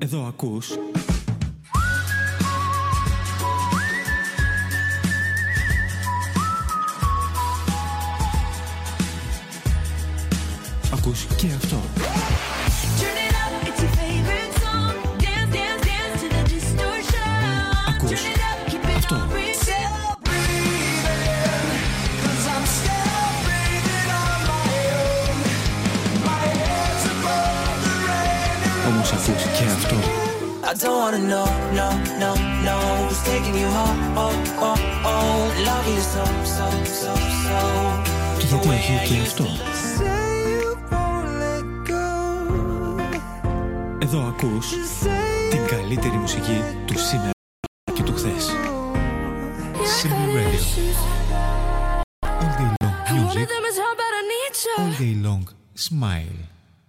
Εδώ ακούς ακούς και αυτό. Ακούς αυτό. Όμως ακούς και αυτό. I don't wanna know, no, no, no, who's taking you home, oh, oh, oh, love you so, so, so, so. Και γιατί όχι και αυτό. Εδώ ακούς την καλύτερη μουσική του σήμερα και του χθες. Simple Radio. All day long music. All day long smile.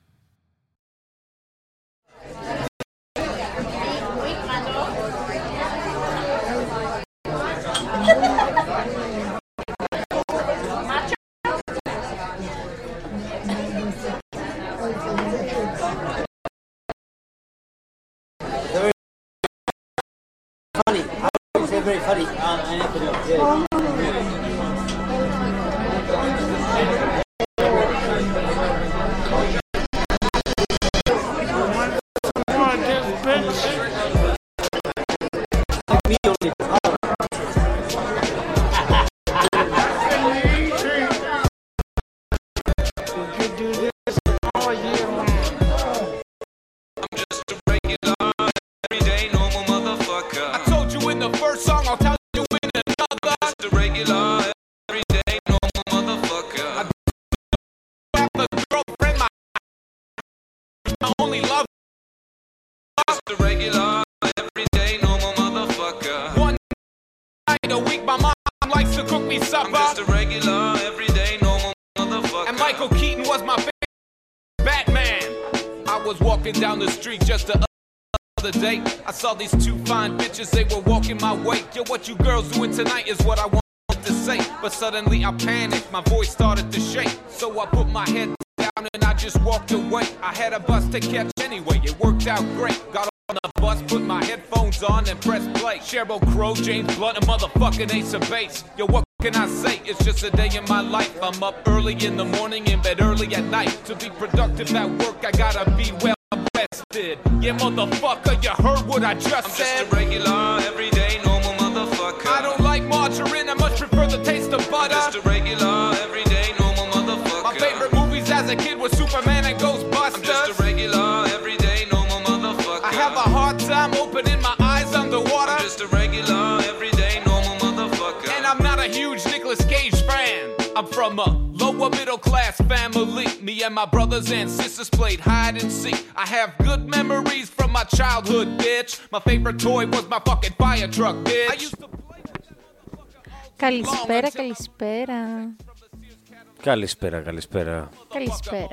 Funny. I would say very funny. Down the street just the other day, I saw these two fine bitches, they were walking my way. Yo, what you girls doing tonight is what I want to say. But suddenly I panicked, my voice started to shake. So I put my head down and I just walked away. I had a bus to catch anyway, it worked out great. Got on the bus, put my headphones on and pressed play. Sheryl Crow, James Blunt, a motherfucking Ace of Base. Yo, what can I say? It's just a day in my life. I'm up early in the morning, in bed early at night. To be productive at work, I gotta be well rested. Yeah, motherfucker, you heard what I just said. I'm just a regular, everyday, normal motherfucker. I don't like margarine, I much prefer the taste of butter. I'm just a regular, everyday, normal motherfucker. My favorite movies as a kid were Superman and Ghostbusters. I'm just a regular, everyday, normal motherfucker. I have a hard time opening my eyes underwater. I'm just a regular, everyday, normal motherfucker. And I'm not a huge Nicolas Cage fan. I'm from a lower middle class family. Me and my brothers and sisters played hide and seek. I have good memories from my childhood, bitch. My favorite toy was my fucking fire truck, bitch. I used to play that. Καλησπέρα, καλησπέρα. Καλησπέρα, καλησπέρα. Καλησπέρα.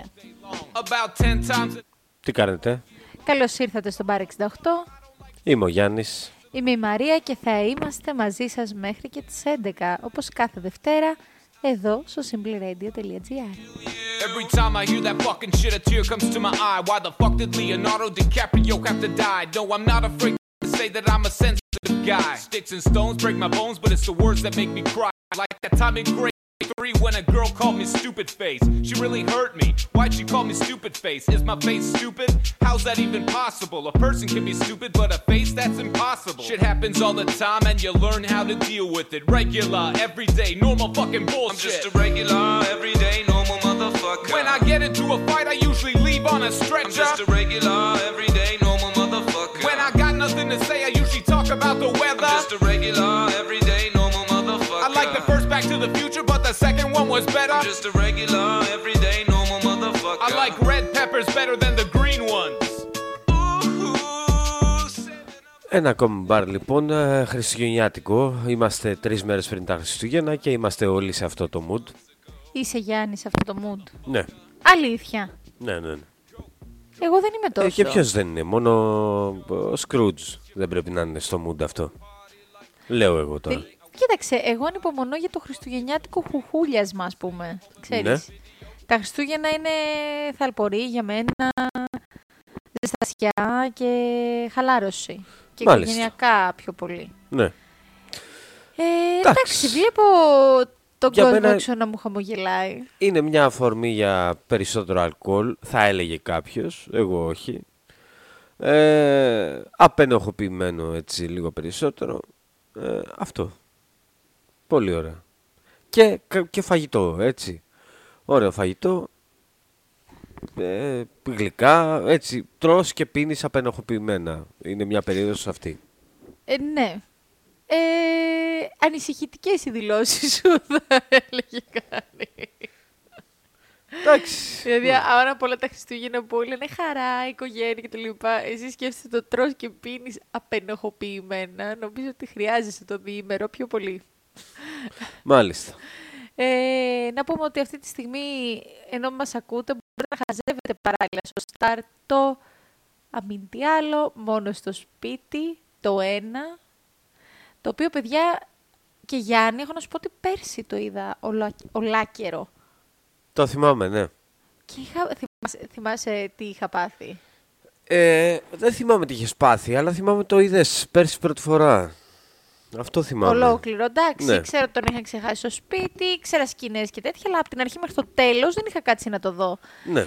Τι κάνετε? Καλώς ήρθατε στο Bar 68. Είμαι ο Γιάννης. Είμαι η Μαρία και θα είμαστε μαζί σας μέχρι και τις 11, όπως κάθε Δευτέρα, εδώ στο simpleradio.gr. Every time I hear that fucking shit, a tear comes to my eye. Why the fuck did Leonardo DiCaprio have to die? No, I'm not afraid to say that I'm a sensitive guy. Sticks and stones break my bones, but it's the words that make me cry. Like that time in grade 3 when a girl called me stupid face. She really hurt me. Why'd she call me stupid face? Is my face stupid? How's that even possible? A person can be stupid, but a face, that's impossible. Shit happens all the time and you learn how to deal with it. Regular, everyday, normal fucking bullshit. I'm just a regular, everyday, normal motherfucker. When I get into a fight, I usually leave on a stretcher. I'm just a regular, everyday, normal motherfucker. When I got nothing to say, I usually talk about the weather. I'm just a regular, everyday, normal motherfucker. I like the first Back to the Future, but the second one was better. I'm just a regular, everyday, normal motherfucker. I like red peppers better than the green ones. Ένα ακόμη μπαρ λοιπόν, χριστουγεννιάτικο. Είμαστε 3 μέρες πριν τα Χριστούγεννα και είμαστε όλοι σε αυτό το mood. Είσαι Γιάννη σε αυτό το mood? Ναι. Αλήθεια? Ναι. Εγώ δεν είμαι τόσο. Και ποιος δεν είναι, μόνο ο Scrooge δεν πρέπει να είναι στο mood αυτό. Λέω εγώ τώρα. Κοίταξε, εγώ ανυπομονώ για το χριστουγεννιάτικο χουχούλιασμα, ας πούμε. Ξέρεις. Ναι. Τα Χριστούγεννα είναι θαλπορή για μένα. παιδιά και χαλάρωση. Και Μάλιστα. οικογενειακά πιο πολύ. Ναι. Εντάξει, βλέπω τον Για κόσμο μένα έξω να μου χαμογελάει. είναι μια αφορμή για περισσότερο αλκοόλ, θα έλεγε κάποιος, εγώ όχι. Απενοχοποιημένο έτσι λίγο περισσότερο. Αυτό. Πολύ ωραία. Και φαγητό, έτσι. Ωραίο φαγητό. Γλυκά, έτσι. Τρως και πίνεις απενοχοποιημένα. Είναι μια περίοδος αυτή. Ναι. Ανησυχητικές οι δηλώσεις σου, θα έλεγε κανείς. Εντάξει. Δηλαδή, άρα πολλά τα Χριστούγεννα που όλοι λένε χαρά, οικογένεια κτλ. Εσύ σκέφτεσαι το τρως και πίνεις απενοχοποιημένα. Νομίζω ότι χρειάζεσαι το διήμερο πιο πολύ. Μάλιστα. Να πούμε ότι αυτή τη στιγμή, ενώ μας ακούτε, μπορείτε να χαζεύετε παράλληλα στο Star το αμήν τι άλλο, μόνο στο σπίτι, το ένα. Το οποίο, παιδιά και Γιάννη, έχω να σου πω ότι πέρσι το είδα ολάκερο. Το θυμάμαι, ναι. Και θυμάσαι τι είχα πάθει? Δεν θυμάμαι τι είχες πάθει, αλλά θυμάμαι το είδες πέρσι πρώτη φορά. Αυτό θυμάμαι. Ολόκληρο, εντάξει. Ναι. Ξέρω ότι τον είχα ξεχάσει στο σπίτι, ξέρα σκηνές και τέτοια, αλλά από την αρχή μέχρι το τέλος δεν είχα κάτσει να το δω. Ναι.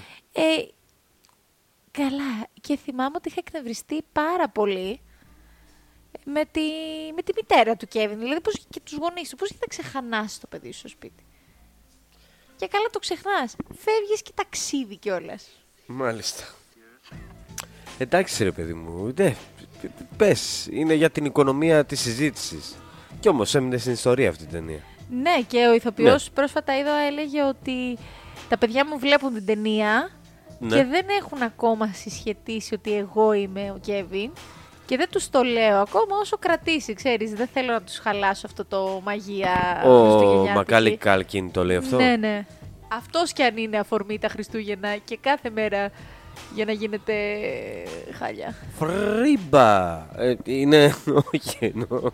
Καλά. Και θυμάμαι ότι είχα εκνευριστεί πάρα πολύ με τη μητέρα του Κέβιν. Δηλαδή, και τους γονείς του. Πώς θα ξεχανάσει το παιδί σου στο σπίτι? Και καλά το ξεχνάς. Φεύγεις και ταξίδι κιόλας. Μάλιστα. Εντάξει ρε παιδί μου, πες, είναι για την οικονομία της συζήτησης. Κι όμως έμεινε στην ιστορία αυτή την ταινία. Ναι, και ο ηθοποιός πρόσφατα έλεγε ότι τα παιδιά μου βλέπουν την ταινία και δεν έχουν ακόμα συσχετίσει ότι εγώ είμαι ο Κέβιν και δεν τους το λέω ακόμα όσο κρατήσει, ξέρεις, δεν θέλω να τους χαλάσω αυτό το μαγεία χριστουγεννιάτικη. Ο Μακάλι Κάλκιν το λέει αυτό. Ναι, ναι. Αυτός κι αν είναι αφορμή τα Χριστούγεννα και κάθε μέρα για να γίνεται χάλια. Φρίμπα! Είναι, όχι εννοώ.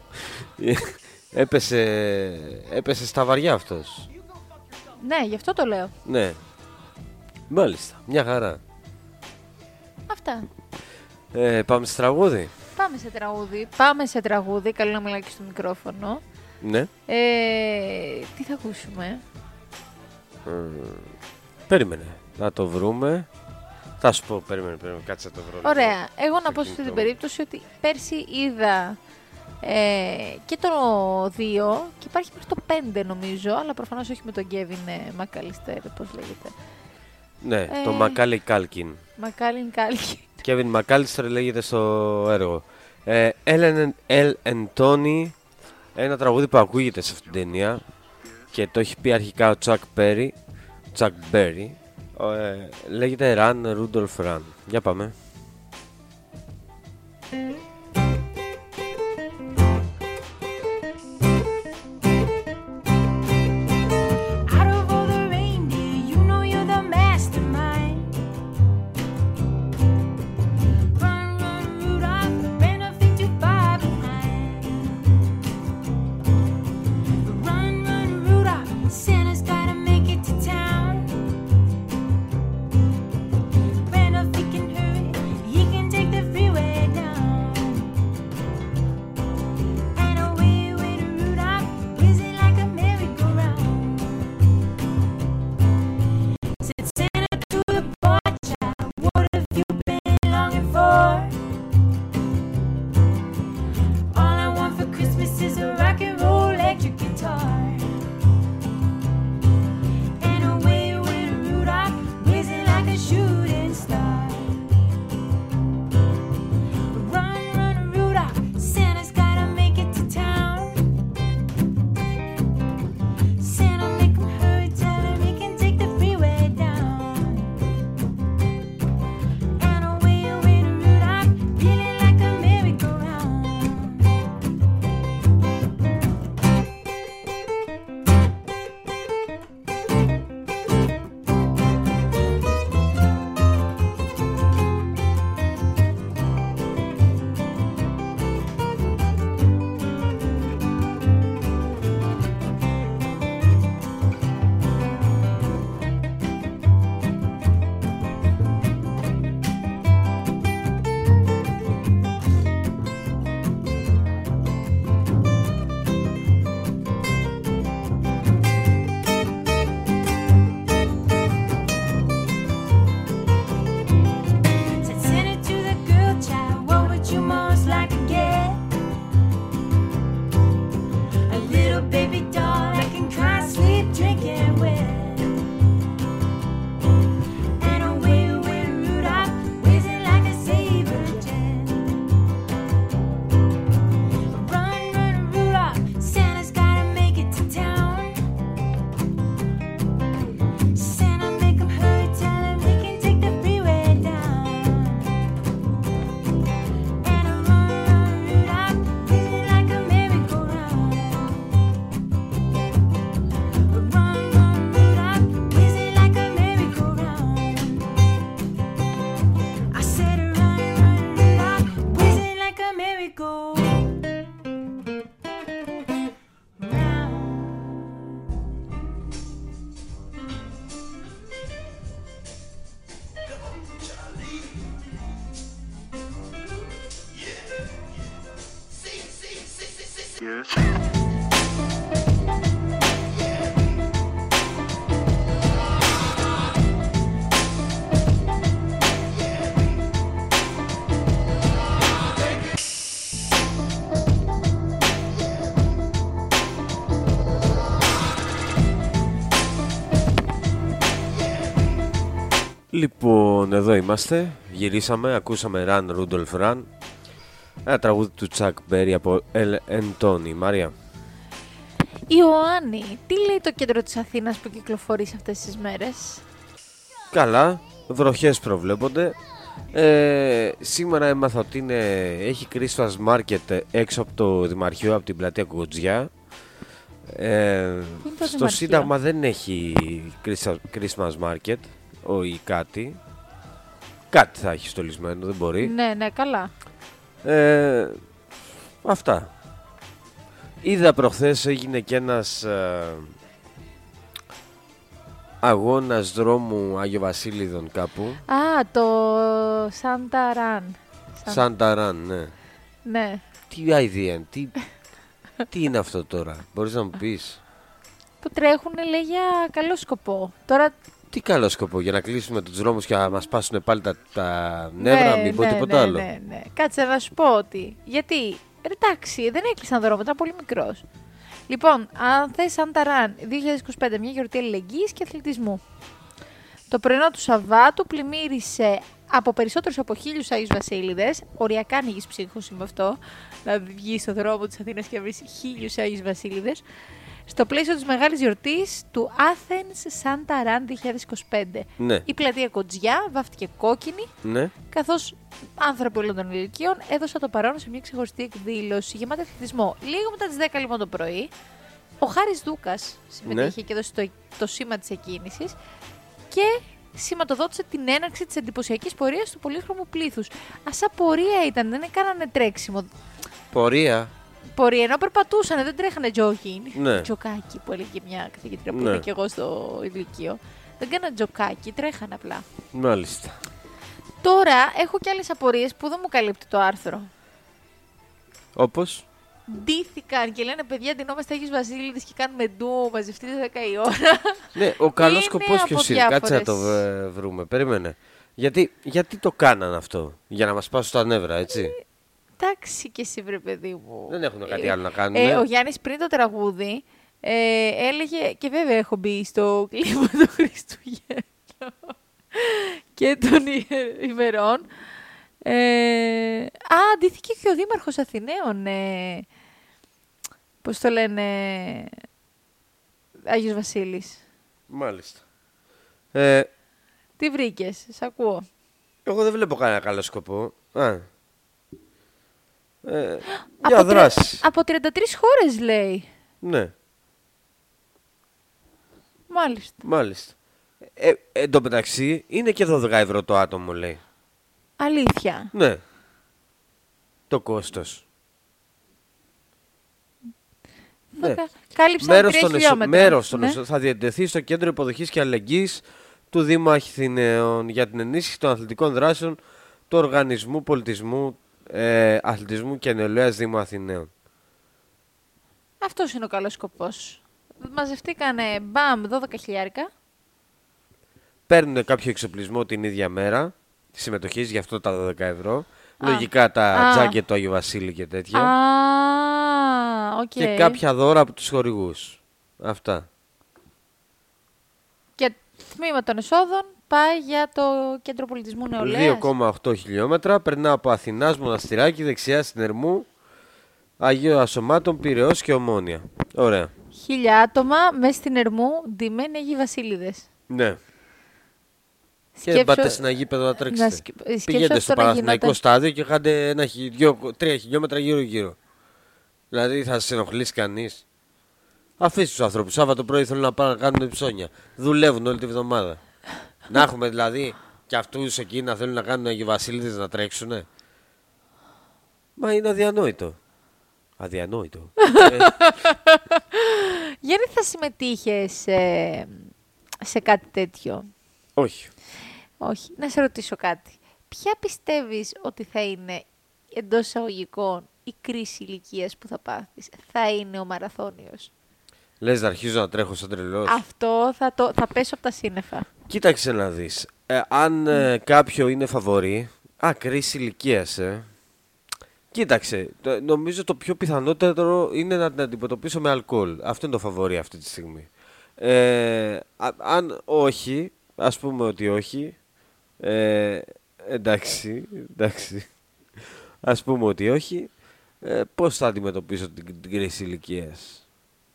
Έπεσε στα βαριά αυτός. Ναι, γι' αυτό το λέω. Ναι. Μάλιστα, μια χαρά. Αυτά. Πάμε σε τραγούδι. Πάμε σε τραγούδι. Καλό να μιλάει και στο μικρόφωνο. Ναι. Τι θα ακούσουμε? Περίμενε. Να το βρούμε. Θα σου πω, περίμενε, κάτσε να το βρω. Ωραία. Εγώ να πω σε αυτή την περίπτωση ότι πέρσι είδα και το 2 και υπάρχει μέχρι το 5 νομίζω, αλλά προφανώς όχι με τον Kevin McAllister, πώς λέγεται. Ναι, το Μακάλι Κάλκιν. Μακάλιν Κάλκιν. Kevin McAllister λέγεται στο έργο. El Antoni, ένα τραγούδι που ακούγεται σε αυτήν την ταινία και το έχει πει αρχικά ο Chuck Berry. Λέγεται Run Rudolph Run. Για πάμε. He can hurry Λοιπόν, εδώ είμαστε. Γυρίσαμε, ακούσαμε Run Rudolph Run. Ένα τραγούδι του Chuck Berry από El Antoni. Μαρία. Ιωάννη, τι λέει το κέντρο της Αθήνας που κυκλοφορεί σε αυτές τις μέρες? Καλά, βροχές προβλέπονται. Σήμερα έμαθα ότι έχει Christmas Market έξω από το Δημαρχείο, από την πλατεία Κοκοτζιά. Στο Σύνταγμα δεν έχει Christmas Market ή κάτι. Κάτι θα έχει στολισμένο, δεν μπορεί. Ναι, καλά. Αυτά. Είδα προχθές έγινε και ένας αγώνας δρόμου Άγιο Βασίλειδων κάπου. Το Σανταράν. Σανταράν, ναι. Ναι. Τι idea, τι είναι αυτό τώρα, μπορείς να μου πεις? Που τρέχουν, λέει, για καλό σκοπό. Τώρα... Τι καλό σκοπό, για να κλείσουμε τους δρόμους και να μας πάσουν πάλι τα νεύρα, μην πω τίποτα άλλο. Ναι. Κάτσε να σου πω ότι. Γιατί, εντάξει, δεν έκλεισαν δρόμο, ήταν πολύ μικρός. Λοιπόν, αν θες Σανταράν 2025, μια γιορτή αλληλεγγύης και αθλητισμού. Το πρωινό του Σαββάτου πλημμύρισε από περισσότερους από 1.000 Άγιους Βασίλειδες. Οριακά ανοίγεις ψύχος με αυτό, να βγεις στο δρόμο της Αθήνας και να βρεις 1.000 Άγιους Βασίλειδες. Στο πλαίσιο της μεγάλης γιορτής του Athens Santaran 2025. Ναι. Η πλατεία Κοτζιά βάφτηκε κόκκινη, Ναι. καθώς άνθρωποι όλων των ηλικίων έδωσαν το παρόν σε μια ξεχωριστή εκδήλωση γεμάτη αθλητισμό. Λίγο μετά τις 10 λοιπόν το πρωί, ο Χάρης Δούκας συμμετείχε και έδωσε το σήμα της εκκίνησης και σηματοδότησε την έναρξη της εντυπωσιακής πορείας του πολύχρωμου πλήθους. Σαν πορεία ήταν, δεν έκανανε τρέξιμο. Πορεία, Ενώ περπατούσαν, δεν τρέχανε τζόκινγκ. Ναι. Τζοκάκι που έλεγε μια καθηγήτρια που Ναι. είδα και εγώ στο ηλικείο. Δεν κάνανε τζοκάκι, τρέχανε απλά. μάλιστα. Τώρα έχω και άλλες απορίες που δεν μου καλύπτει το άρθρο. Όπως? Ντύθηκαν και λένε παιδιά ντυνόμαστε Άγιους Βασίλειδες και κάνουμε ντου, μαζευτείτε 10 η ώρα. Ναι, ο καλός Είναι σκοπός από ποιος είναι, κάτσε να το διάφορες. βρούμε, περίμενε. Γιατί το κάναν αυτό, για να μας πάσουν τα νεύρα, έτσι? Εντάξει και εσύ βρε παιδί μου. Δεν έχουν κάτι άλλο να κάνουν. Ο Γιάννης πριν το τραγούδι έλεγε, και βέβαια έχω μπει στο κλίμα του Χριστουγέννου και των ημερών. Αντίθηκε και ο Δήμαρχος Αθηναίων. Πώς το λένε, Άγιος Βασίλης. Μάλιστα. Τι βρήκες, σ' ακούω. Εγώ δεν βλέπω κανένα καλό σκοπό. Για δράση. Από 33 χώρες λέει. Ναι, Μάλιστα. εν τω μεταξύ είναι και 12 ευρώ το άτομο, λέει. Αλήθεια. Ναι. Το κόστος. Ναι. Κάλυψαν 3 χιλιόμετρα. Μέρος των Ναι. θα διατεθεί στο Κέντρο Υποδοχής και Αλληλεγγύης του Δήμου Αθηναίων για την ενίσχυση των αθλητικών δράσεων του Οργανισμού Πολιτισμού, Αθλητισμού και Νεολαίας Δήμου Αθηναίων. Αυτός είναι ο καλός σκοπός. Μαζευτήκανε μπαμ 12 χιλιάρικα. Παίρνουν κάποιο εξοπλισμό την ίδια μέρα τη συμμετοχή, γι' αυτό τα 12 ευρώ. Λογικά τα τζάκετ του Άγιο Βασίλη και τέτοια. Οκ. Και κάποια δώρα από τους χορηγούς. Αυτά. Και τμήμα των εσόδων πάει για το Κέντρο Πολιτισμού Νεολαίας. 2,8 χιλιόμετρα. Περνά από Αθηνάς, Μοναστηράκι, δεξιά Συνερμού, Αγίου Ασωμάτων, Πειραιώς και Ομόνια. Ωραία. 1.000 άτομα μέσα στην Ερμού, ντυμένοι Αγίοι Βασίλειδες. Ναι. Και δεν πάτε σε ένα γήπεδο να τρέξετε. Πηγαίνετε στο Παναθηναϊκό στάδιο και κάντε 3 χιλιόμετρα γύρω-γύρω. Δηλαδή θα σας ενοχλήσει κανείς? Αφήστε τους ανθρώπους. Σάββατο πρωί θέλουν να πάνε να κάνουν ψώνια. Δουλεύουν όλη τη βδομάδα. Να έχουμε δηλαδή και αυτούς εκεί να θέλουν να κάνουν Αγίου Βασίλειδες να τρέξουνε. Μα είναι αδιανόητο. Αδιανόητο. Γιατί θα συμμετείχες σε κάτι τέτοιο? Όχι. Όχι. Να σε ρωτήσω κάτι. Ποια πιστεύεις ότι θα είναι, εντός εισαγωγικών, η κρίση ηλικίας που θα πάθεις? Θα είναι ο μαραθώνιος? Λες να αρχίζω να τρέχω σαν τρελός? Αυτό θα πέσω από τα σύννεφα. Κοίταξε να δεις. Αν κάποιο είναι φαβορί... κρίση ηλικίας, Κοίταξε, νομίζω το πιο πιθανότερο είναι να την αντιμετωπίσω με αλκοόλ. Αυτό είναι το φαβορί αυτή τη στιγμή. Αν όχι, ας πούμε ότι όχι, Εντάξει. Ας πούμε ότι όχι. Πώς θα αντιμετωπίσω την κρίση ηλικίας?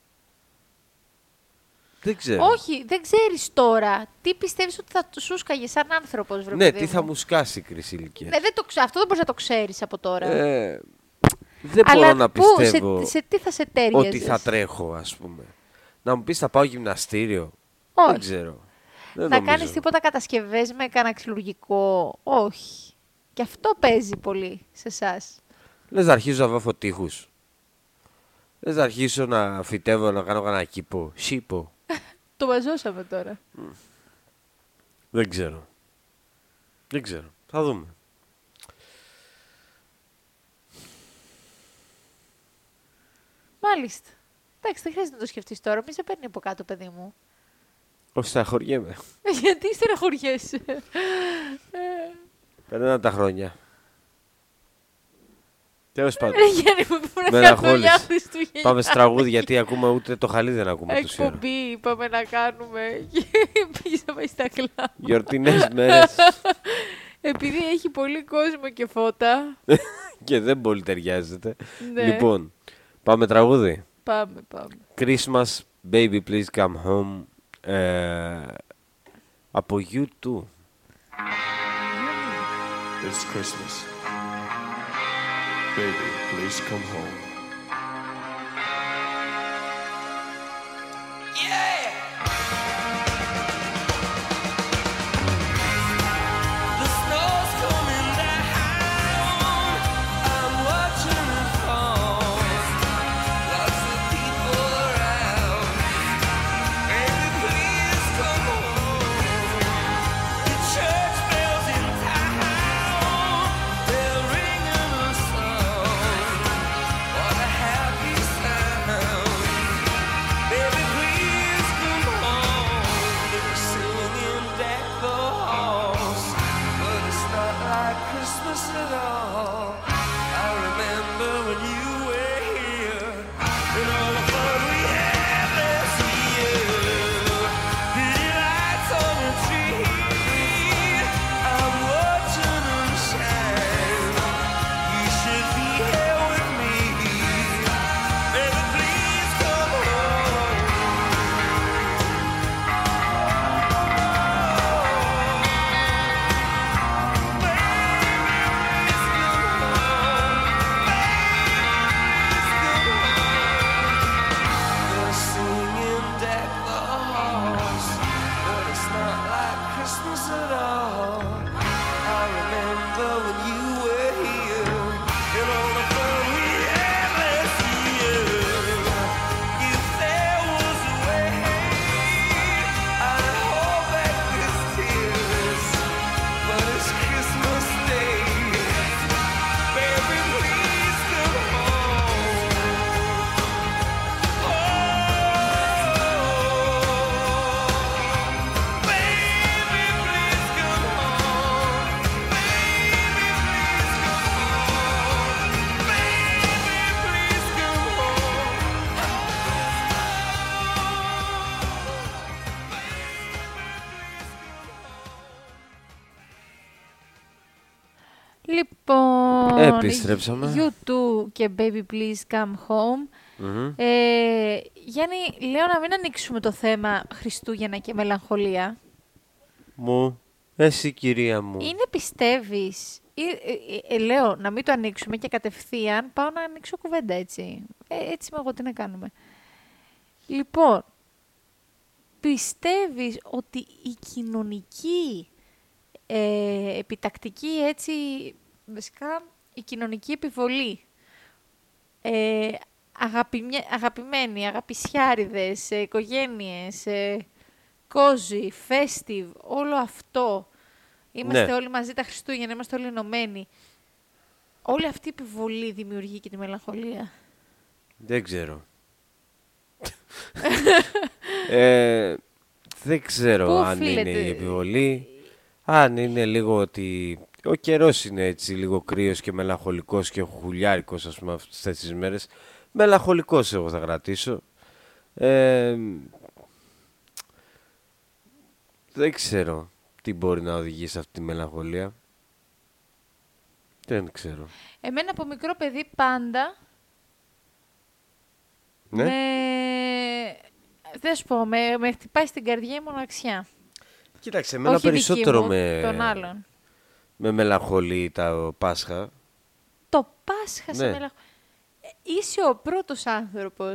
Δεν ξέρω. Όχι, δεν ξέρεις τώρα. Τι πιστεύεις ότι θα σου σκάγε σαν άνθρωπος, βρε Ναι, παιδί τι μου. θα μου σκάσει η κρίση ηλικίας. Ναι, αυτό δεν μπορείς να το ξέρεις από τώρα. Δεν Αλλά μπορώ να πιστεύω σε τι θα σε τέριαζες? ότι θα τρέχω, ας πούμε. Να μου πεις θα πάω γυμναστήριο. Όχι. Δεν ξέρω. Δεν Να νομίζω. κάνεις τίποτα κατασκευές με κανένα ξυλουργικό. Όχι. Και αυτό παίζει πολύ σε εσάς. Λες να αρχίσω να βάφω τείχους. Λες να αρχίσω να φυτεύω, να κάνω κανένα κήπο. Σίπο. Το μαζώσαμε τώρα. Δεν ξέρω. Θα δούμε. Μάλιστα. Εντάξει, δεν χρειάζεται να το σκεφτείς τώρα. Μη σε παίρνει από κάτω, παιδί μου. Όχι, στεναχωριέμαι. Γιατί στεναχωριέσαι? Περνάνε τα χρόνια. Τέλος πάντων. Γιάννη μου, πρέπει να Μελαγχόλης. κάνουμε μια Χριστούγεννα. Πάμε σε τραγούδι γιατί ακούμε ούτε το χαλί δεν ακούμε τόση ώρα. Εκπομπή είπαμε να κάνουμε. Πήγες να πάει στα κλαμπ. Γιορτινές μέρες Επειδή έχει πολύ κόσμο και φώτα. και δεν πολύ ταιριάζεται. Ναι. Λοιπόν, πάμε τραγούδι. Πάμε. Christmas, baby please come home. Από U2. It's Christmas. Baby, please come home. The snow's coming down. I'm watching it fall. Lots of people around. Baby, please come home. The church bells in town, they're ringing a song. What a happy sound. Baby, please come home. They're singing deck the halls, but it's not like Christmas at all. I remember when you were here and all the fun we had last year. Pretty lights on the tree, I'm watching them shine. You should be here with me. Baby, please come home. They're singing deck the halls, but it's not like Christmas at all. I remember when you were here and all the fun we had last year. If there was a way, I'd hold back these tears, but it's Christmas Day. Baby, please come home. Λοιπόν, Επιστρέψαμε. U2 και Baby Please Come Home. Γιάννη, λέω να μην ανοίξουμε το θέμα Χριστούγεννα και μελαγχολία. Εσύ κυρία μου. Είναι πιστεύεις, λέω να μην το ανοίξουμε και κατευθείαν πάω να ανοίξω κουβέντα έτσι. Έτσι είμαι εγώ, τι να κάνουμε. Λοιπόν, πιστεύεις ότι η κοινωνική επιτακτική έτσι, βασικά η κοινωνική επιβολή, αγαπημένοι, αγαπησιάριδες, οικογένειες, κόζι, festive, όλο αυτό, είμαστε Ναι. όλοι μαζί τα Χριστούγεννα, είμαστε όλοι ενωμένοι, όλη αυτή η επιβολή δημιουργεί και τη μελαγχολία? Δεν ξέρω. Δεν ξέρω Πού αν οφείλεται? είναι η επιβολή. Αν είναι λίγο ότι ο καιρός είναι έτσι λίγο κρύος και μελαγχολικός και χουλιάρικος, ας πούμε, αυτές τις μέρες. Μελαγχολικός εγώ θα κρατήσω. Δεν ξέρω. τι μπορεί να οδηγήσει αυτή τη μελαγχολία. Δεν ξέρω. Εμένα από μικρό παιδί πάντα... Ναι. Δεν σου πω, με χτυπάει στην καρδιά η μοναξιά. Κοίταξε, εμένα Όχι περισσότερο δική μου, των άλλων. με μελαγχολεί τα Πάσχα. Το Πάσχα σε Ναι. μελαγχολεί. Είσαι ο πρώτος άνθρωπος.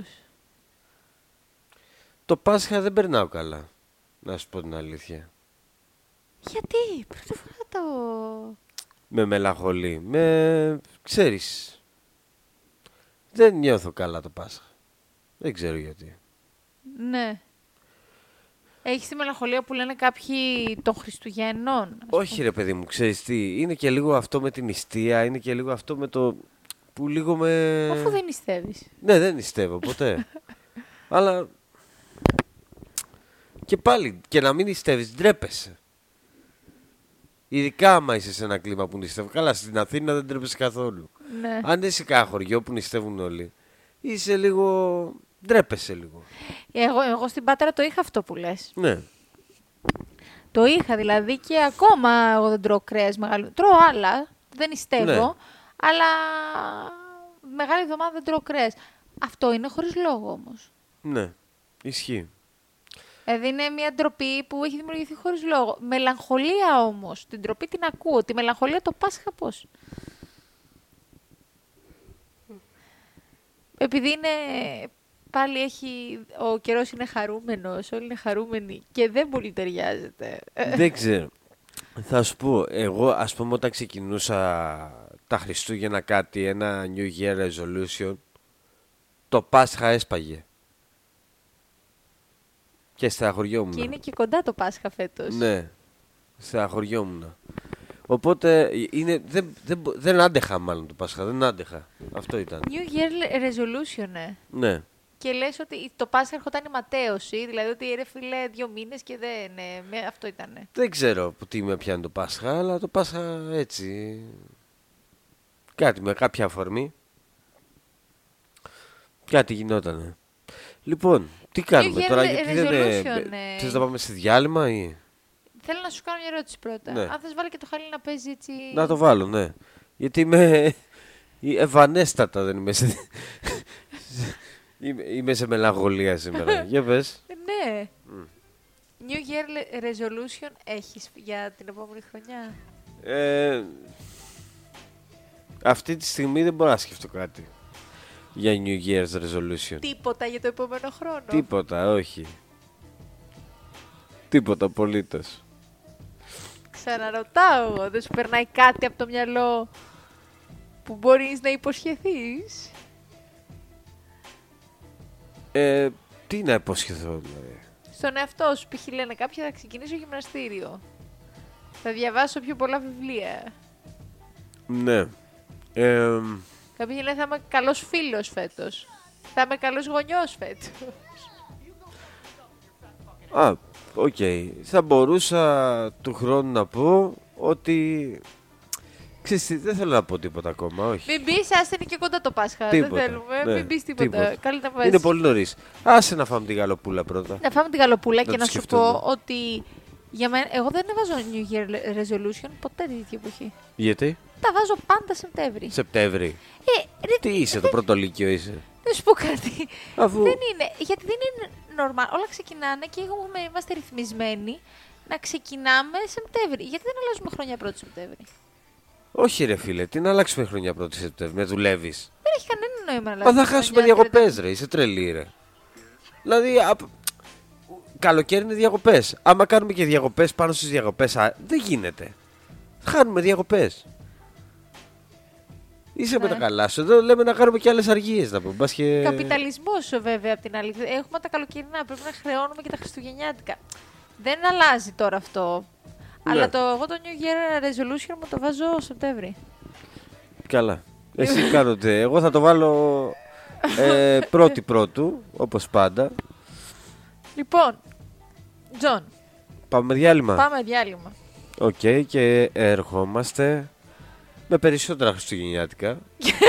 Το Πάσχα δεν περνάω καλά, να σου πω την αλήθεια. Γιατί, πρώτη φορά το... Με μελαγχολεί. Ξέρεις, δεν νιώθω καλά το Πάσχα. Δεν ξέρω γιατί. Ναι. Έχεις τη μελαγχολία που λένε κάποιοι των Χριστουγέννων. ας Όχι πούμε. ρε παιδί μου, ξέρεις τι, είναι και λίγο αυτό με την νηστεία, είναι και λίγο αυτό με το... που λίγο με... Αφού δεν νηστεύεις. Ναι, δεν νηστεύω ποτέ. Αλλά... Και πάλι, και να μην νηστεύεις, ντρέπεσαι. Ειδικά άμα είσαι σε ένα κλίμα που νηστεύω. Καλά, στην Αθήνα δεν ντρέπεσαι καθόλου. Ναι. Αν είσαι κάνα χωριό που νηστεύουν όλοι, είσαι λίγο... ντρέπεσαι λίγο. Εγώ στην Πάτρα το είχα αυτό που λες. Ναι. Το είχα δηλαδή και ακόμα εγώ δεν τρώω κρέας μεγάλο. Τρώω άλλα, δεν νηστεύω, Ναι. αλλά μεγάλη εβδομάδα δεν τρώω κρέας. Αυτό είναι χωρίς λόγο όμως. Ναι, ισχύει. Δηλαδή είναι μια ντροπή που έχει δημιουργηθεί χωρίς λόγο. Μελαγχολία όμως, την ντροπή την ακούω. Τη μελαγχολία το Πάσχα πώς. Επειδή είναι... Πάλι ο καιρός είναι χαρούμενος, όλοι είναι χαρούμενοι και δεν πολύ ταιριάζεται. Δεν ξέρω. Θα σου πω, εγώ ας πούμε όταν ξεκινούσα τα Χριστούγεννα κάτι, ένα New Year Resolution, το Πάσχα έσπαγε. Και στεναχωριόμουν. Και είναι και κοντά το Πάσχα φέτος. Ναι, στεναχωριόμουν. Οπότε δεν άντεχα μάλλον το Πάσχα, δεν άντεχα. Αυτό ήταν. New Year Resolution, Ναι. Και λες ότι το Πάσχα ερχόταν η ματέωση, δηλαδή ότι ρε φίλε 2 μήνες και δεν... αυτό ήτανε. Δεν ξέρω τι με πιάνει το Πάσχα, αλλά το Πάσχα έτσι... Κάτι με κάποια αφορμή. Κάτι γινότανε. Λοιπόν, τι κάνουμε Year τώρα, γιατί δεν resolution, θες να πάμε σε διάλειμμα ή... Θέλω να σου κάνω μια ερώτηση πρώτα. Ναι. Αν θες βάλει και το χαλί να παίζει έτσι... Να το βάλω, ναι. Γιατί είμαι ευανέστατα, δεν είμαι σε... είμαι σε μελαγχολία σήμερα. Για πες. Ναι. New Year Resolution έχεις για την επόμενη χρονιά? Αυτή τη στιγμή δεν μπορώ να σκεφτώ κάτι για New Year's Resolution. Τίποτα για το επόμενο χρόνο? Τίποτα, όχι. Τίποτα απολύτως. Ξαναρωτάω εγώ, δεν σου περνάει κάτι από το μυαλό που μπορείς να υποσχεθείς? Τι να υποσχεθώ, δηλαδή. Στον εαυτό σου, π.χ. λένε κάποιοι θα ξεκινήσω γυμναστήριο. Θα διαβάσω πιο πολλά βιβλία. Ναι. Κάποιοι λένε θα είμαι καλός φίλος φέτος. Θα είμαι καλός γονιός φέτος. Οκ. Θα μπορούσα του χρόνου να πω ότι... Ξέρεις τι, δεν θέλω να πω τίποτα ακόμα, όχι. Μην πεις, άστε είναι και κοντά το Πάσχα. Τίποτα, Δεν θέλουμε, ναι, μην πεις τίποτα. τίποτα. Καλύτερα να Είναι πολύ νωρίς. Άσε να φάμε τη γαλοπούλα πρώτα. Να φάμε την γαλοπούλα Να και το να σου σκεφτούμε. πω ότι για μένα, εγώ δεν βάζω New Year Resolution ποτέ τη τέτοια εποχή. Γιατί? Τα βάζω πάντα Σεπτέμβρη. Σεπτέμβρη. Ρε, Τι είσαι, το πρώτο λύκειο είσαι. να σου πω κάτι. Αφού... Δεν είναι, γιατί δεν είναι normal. Όλα ξεκινάνε και είμαστε ρυθμισμένοι να ξεκινάμε Σεπτέμβρη. Γιατί δεν αλλάζουμε χρονιά 1η Σεπτέμβρη? Όχι ρε φίλε, τι να αλλάξουμε χρονιά 1η Σεπτέμβρη, με δουλεύεις. Δεν έχει κανένα νόημα να Μα αλλάξουμε. θα χάσουμε διακοπές ρε, είσαι τρελή ρε. Δηλαδή, καλοκαίρι είναι διακοπές. Άμα κάνουμε και διακοπές πάνω στις διακοπές, δεν γίνεται. Χάνουμε διακοπές. Είσαι με τα καλά σου. Εδώ λέμε να κάνουμε και άλλες αργίες να πούμε. Μπας και... Καπιταλισμός βέβαια απ' την άλλη. Έχουμε τα καλοκαιρινά, πρέπει να χρεώνουμε και τα χριστουγεννιάτικα. Δεν αλλάζει τώρα αυτό. Ναι. Αλλά εγώ το New Year Resolution μου το βάζω Σεπτέμβρη. Καλά. Εσύ κάνετε. Εγώ θα το βάλω πρώτου, όπως πάντα. Λοιπόν, Τζον, Πάμε διάλειμμα. πάμε διάλειμμα. Οκ, και ερχόμαστε με περισσότερα χριστουγεννιάτικα.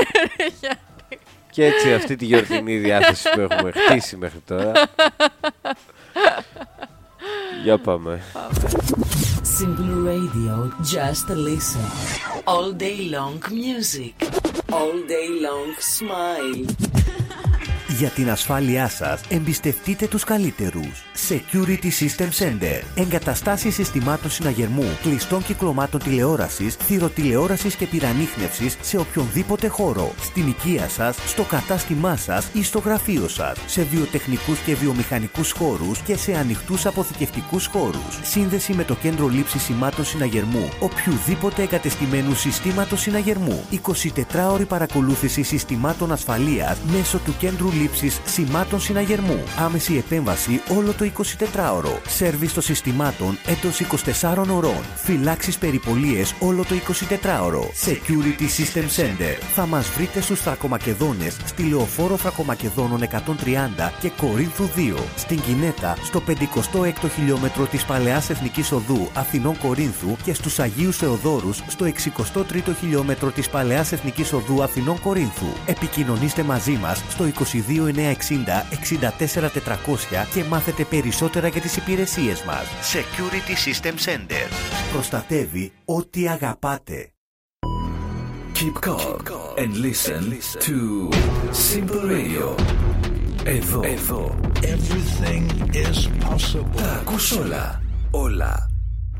Και έτσι αυτή τη γιορτινή διάθεση που έχουμε χτίσει μέχρι τώρα. Για πάμε. Simple Radio, just listen. All day long music. All day long smile. Για την ασφάλειά σας, εμπιστευτείτε τους καλύτερους. Security System Center. Εγκαταστάσεις συστημάτων συναγερμού, κλειστών κυκλωμάτων τηλεόρασης, θυροτηλεόρασης και πυραμίχνευσης σε οποιονδήποτε χώρο. Στην οικία σας, στο κατάστημά σας ή στο γραφείο σας. Σε βιοτεχνικούς και βιομηχανικούς χώρους και σε ανοιχτούς αποθηκευτικούς χώρους. Σύνδεση με το κέντρο λήψης σημάτων συναγερμού οποιουδήποτε εγκατεστημένου συστήματος συναγερμού. 24ωρη παρακολούθηση συστημάτων ασφαλείας μέσω του κέντρου λήψης σημάτων συναγερμού. Άμεση επέμβαση όλο το 24ωρο. Σέρβις των συστημάτων εντός 24 ωρών. Φυλάξεις περιπολίες όλο το 24ωρο. Security System Center. Θα μας βρείτε στους Θρακομακεδόνες, στη Λεωφόρο Θρακομακεδόνων 130 και Κορίνθου 2. Στην Κινέτα, στο 56ο χιλιόμετρο της Παλαιάς Εθνικής Οδού Αθηνών Κορίνθου και στους Αγίους Θεοδόρους στο 63ο χιλιόμετρο της Παλαιάς Εθνικής Οδού Αθηνών Κορίνθου. Επικοινωνήστε μαζί μας στο 22 960 64 400 και μάθετε περισσότερα για τις υπηρεσίες μας. Security System Center. Προστατεύει ό,τι αγαπάτε. Keep calm and listen to Simple Radio. Εδώ. Everything is possible. Τα ακούς όλα. Όλα.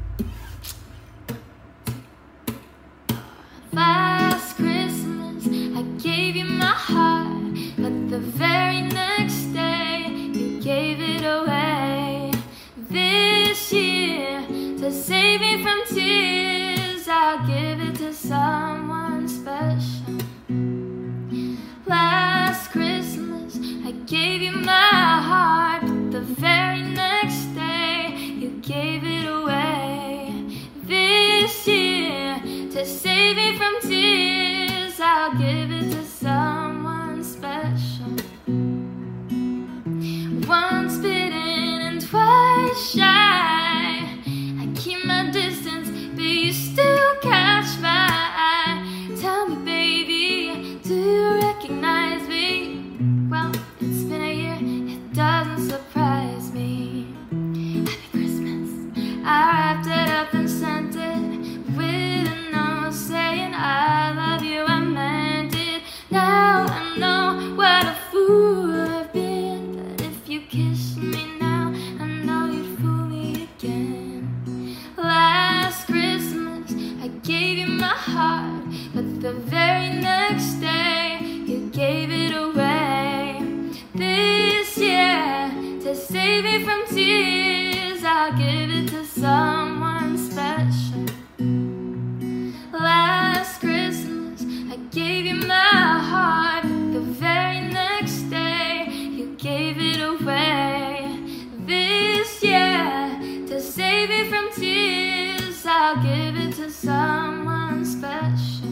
Last Christmas I gave you my heart, but the very next day you gave it away. This year, to save me from tears, I'll give it to someone special. Last Christmas I gave you my heart, but the very next day you gave it away. This year, to save me from tears, I'll give it to someone special. Once bitten and twice shy, I keep my distance, but you still catch my eye. Tell me, baby, do you recognize me? Well, it's been a year, it doesn't surprise me. Happy Christmas. I wrapped it up and sent it with a note saying I love you, I meant it. Now I know what a fool I've been, but if you kiss me now, I know you'd fool me again. Last Christmas I gave you my heart, but the very next day you gave it away. This year, to save me from tears, I'll give it to someone special. Last Christmas I gave you my heart, but the very next day you gave it away. This year, to save me from tears, I'll give it to someone special.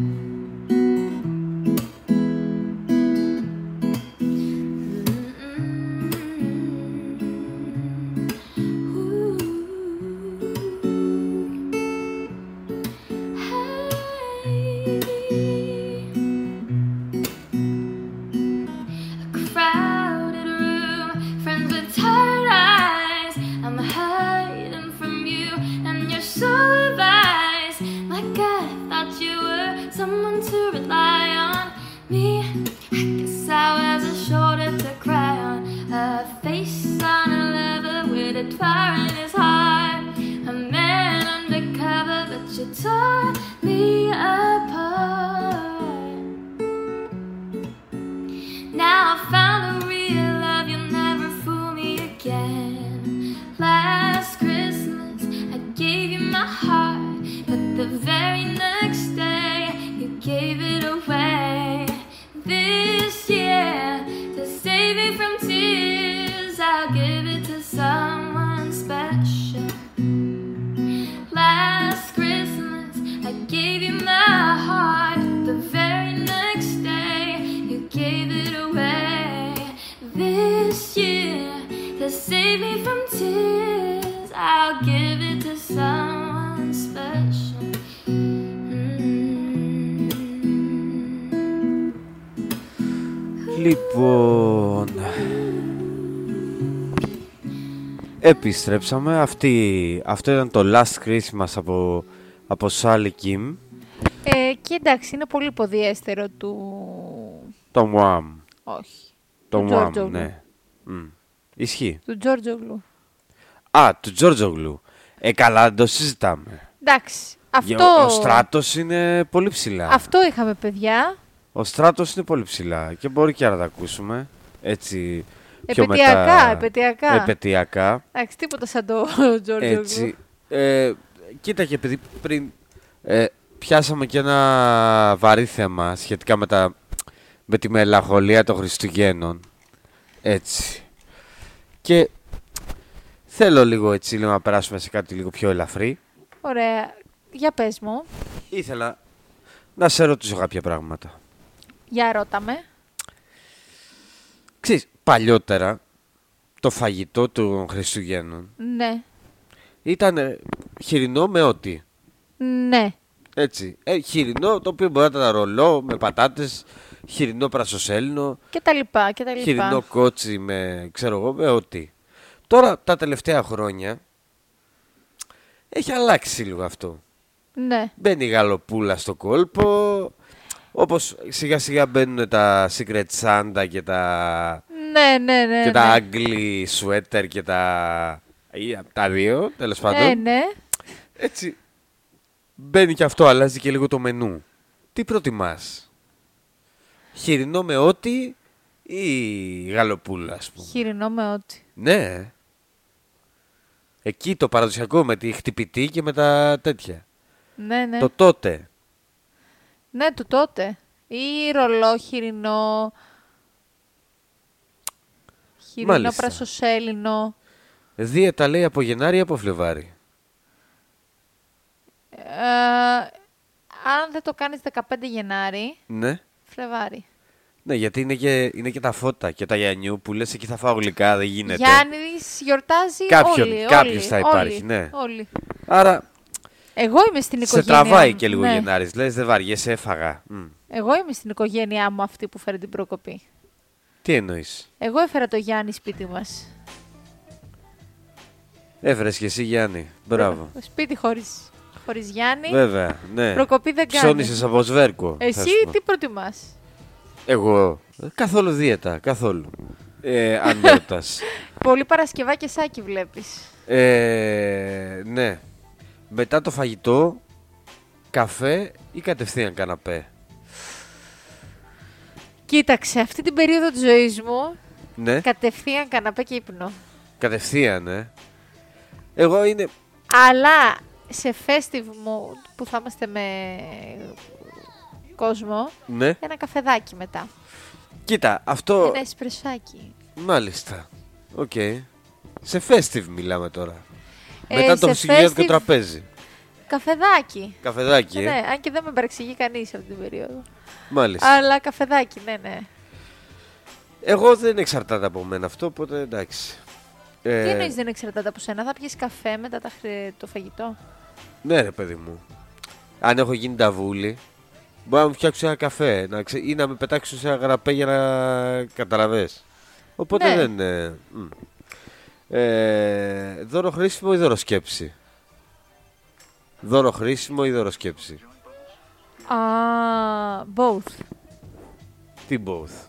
Crowded room, friends with tired eyes. I'm hiding from you and your soul of eyes. My God, I thought you were someone to rely on. Me, I guess I was a shoulder to cry on, a face on a level with a fire in his heart. A man undercover, but you tore me apart. Now I found a real love, you'll never fool me again. Last Christmas I gave you my heart, but the very next day you gave it away. This year, to save me from tears, I'll give it to someone special. Last Christmas I gave you my heart, but the very next day you gave it away. This year, to save me from tears, I'll give it to someone special. Λοιπόν, Επιστρέψαμε. Αυτό ήταν το Last Christmas από Sally Kim. Και εντάξει, είναι πολύ υποδιέστερο του... Το Wham. Όχι. Το του Wham, ναι. Ισχύει. Του Τζόρτζογλου. Του Τζόρτζογλου. Καλά, δεν το συζητάμε. Εντάξει. Αυτό... Ο Στράτος είναι πολύ ψηλά. Αυτό είχαμε, παιδιά. Ο Στράτος είναι πολύ ψηλά και μπορεί και να τα ακούσουμε. Έτσι... Επαιτειακά. Εντάξει, τίποτα σαν το Τζόρτζογλου. Κοίτα, και επειδή πριν πιάσαμε και ένα βαρύ θέμα σχετικά με τη μελαγχολία των Χριστουγέννων. Έτσι. Και θέλω λίγο να περάσουμε σε κάτι λίγο πιο ελαφρύ. Ωραία. Για πες μου. Ήθελα να σε ρωτήσω κάποια πράγματα. Για ρώτα με. Ξέρεις, παλιότερα το φαγητό των Χριστουγέννων Ναι. ήταν χοιρινό με ό,τι. Ναι. Έτσι. Χοιρινό, το οποίο μπορεί να ήταν ρολό με πατάτες, χοιρινό πρασοσέλινο. Και τα λοιπά. Χοιρινό κότσι με, με ό,τι. Τώρα, τα τελευταία χρόνια, έχει αλλάξει λίγο αυτό. Ναι. Μπαίνει η γαλοπούλα στο κόλπο, όπως σιγά σιγά μπαίνουν τα Secret Santa και τα... Ναι. Και τα Ugly Sweater και τα δύο, τέλος πάντων. Ναι. Έτσι, μπαίνει και αυτό, αλλάζει και λίγο το μενού. Τι προτιμάς? Χοιρινό με ό,τι ή γαλοπούλα, ας πούμε? Χοιρινό με ό,τι. Ναι. Εκεί το παραδοσιακό με τη χτυπητή και με τα τέτοια. Ναι. Το τότε. Ναι, το τότε. Ή ρολό, χοιρινό πρασοσέλινο. Δίαιτα λέει από Γενάρη ή από Φλεβάρη? Αν δεν το κάνεις 15 Γενάρη, ναι. Φλεβάρη. Ναι, γιατί είναι και τα φώτα και τα Γιαννιού που λες εκεί θα φάω γλυκά, δεν γίνεται. Γιάννης γιορτάζει Κάποιος θα υπάρχει, ναι. Όλοι. Άρα, εγώ είμαι στην οικογένειά. Σε τραβάει και λίγο Γενάρης, λες δεν βαριέσαι, έφαγα. Εγώ είμαι στην οικογένειά μου αυτή που φέρει την προκοπή. Τι εννοείς? Εγώ έφερα το Γιάννη σπίτι μας. Έφερες και εσύ Γιάννη, μπράβο. Σπίτι χωρίς Γιάννη. Βέβαια, ναι. Προκοπή δεν κάνει. Ψώνισες από σβέρκο. Εσύ τι προτιμάς? Εγώ, καθόλου δίαιτα, καθόλου. Αν ρωτάς. Πολύ Παρασκευά και σάκι βλέπεις. Ναι. Μετά το φαγητό, καφέ ή κατευθείαν καναπέ? Κοίταξε, αυτή την περίοδο της ζωής μου, ναι. Κατευθείαν καναπέ και ύπνο. Κατευθείαν, Εγώ είναι... Αλλά σε festive μου που θα είμαστε με κόσμο, ναι. Ένα καφεδάκι μετά. Κοίτα, αυτό... Ένα εσπρεσάκι. Μάλιστα. Οκ. Σε festive μιλάμε τώρα. Μετά το χριστουγεννιάτικο τραπέζι. Καφεδάκι. Καφεδάκι, Ναι, αν και δεν με παρεξηγεί κανείς αυτή την περίοδο. Μάλιστα. Αλλά καφεδάκι, ναι. Εγώ δεν εξαρτάται από μένα αυτό, οπότε εντάξει. Τι εννοείς δεν εξαρτάται από σένα? Θα πιεις καφέ μετά το φαγητό? Ναι ρε παιδί μου. Αν έχω γίνει ταβούλη, μπορώ να μου φτιάξω ένα καφέ ή να με πετάξω σε ένα γραπέ για να καταλαβες. Οπότε δεν είναι... δώρο χρήσιμο ή δώρο σκέψη? Δώρο χρήσιμο ή δώρο σκέψη? Both. Τι both?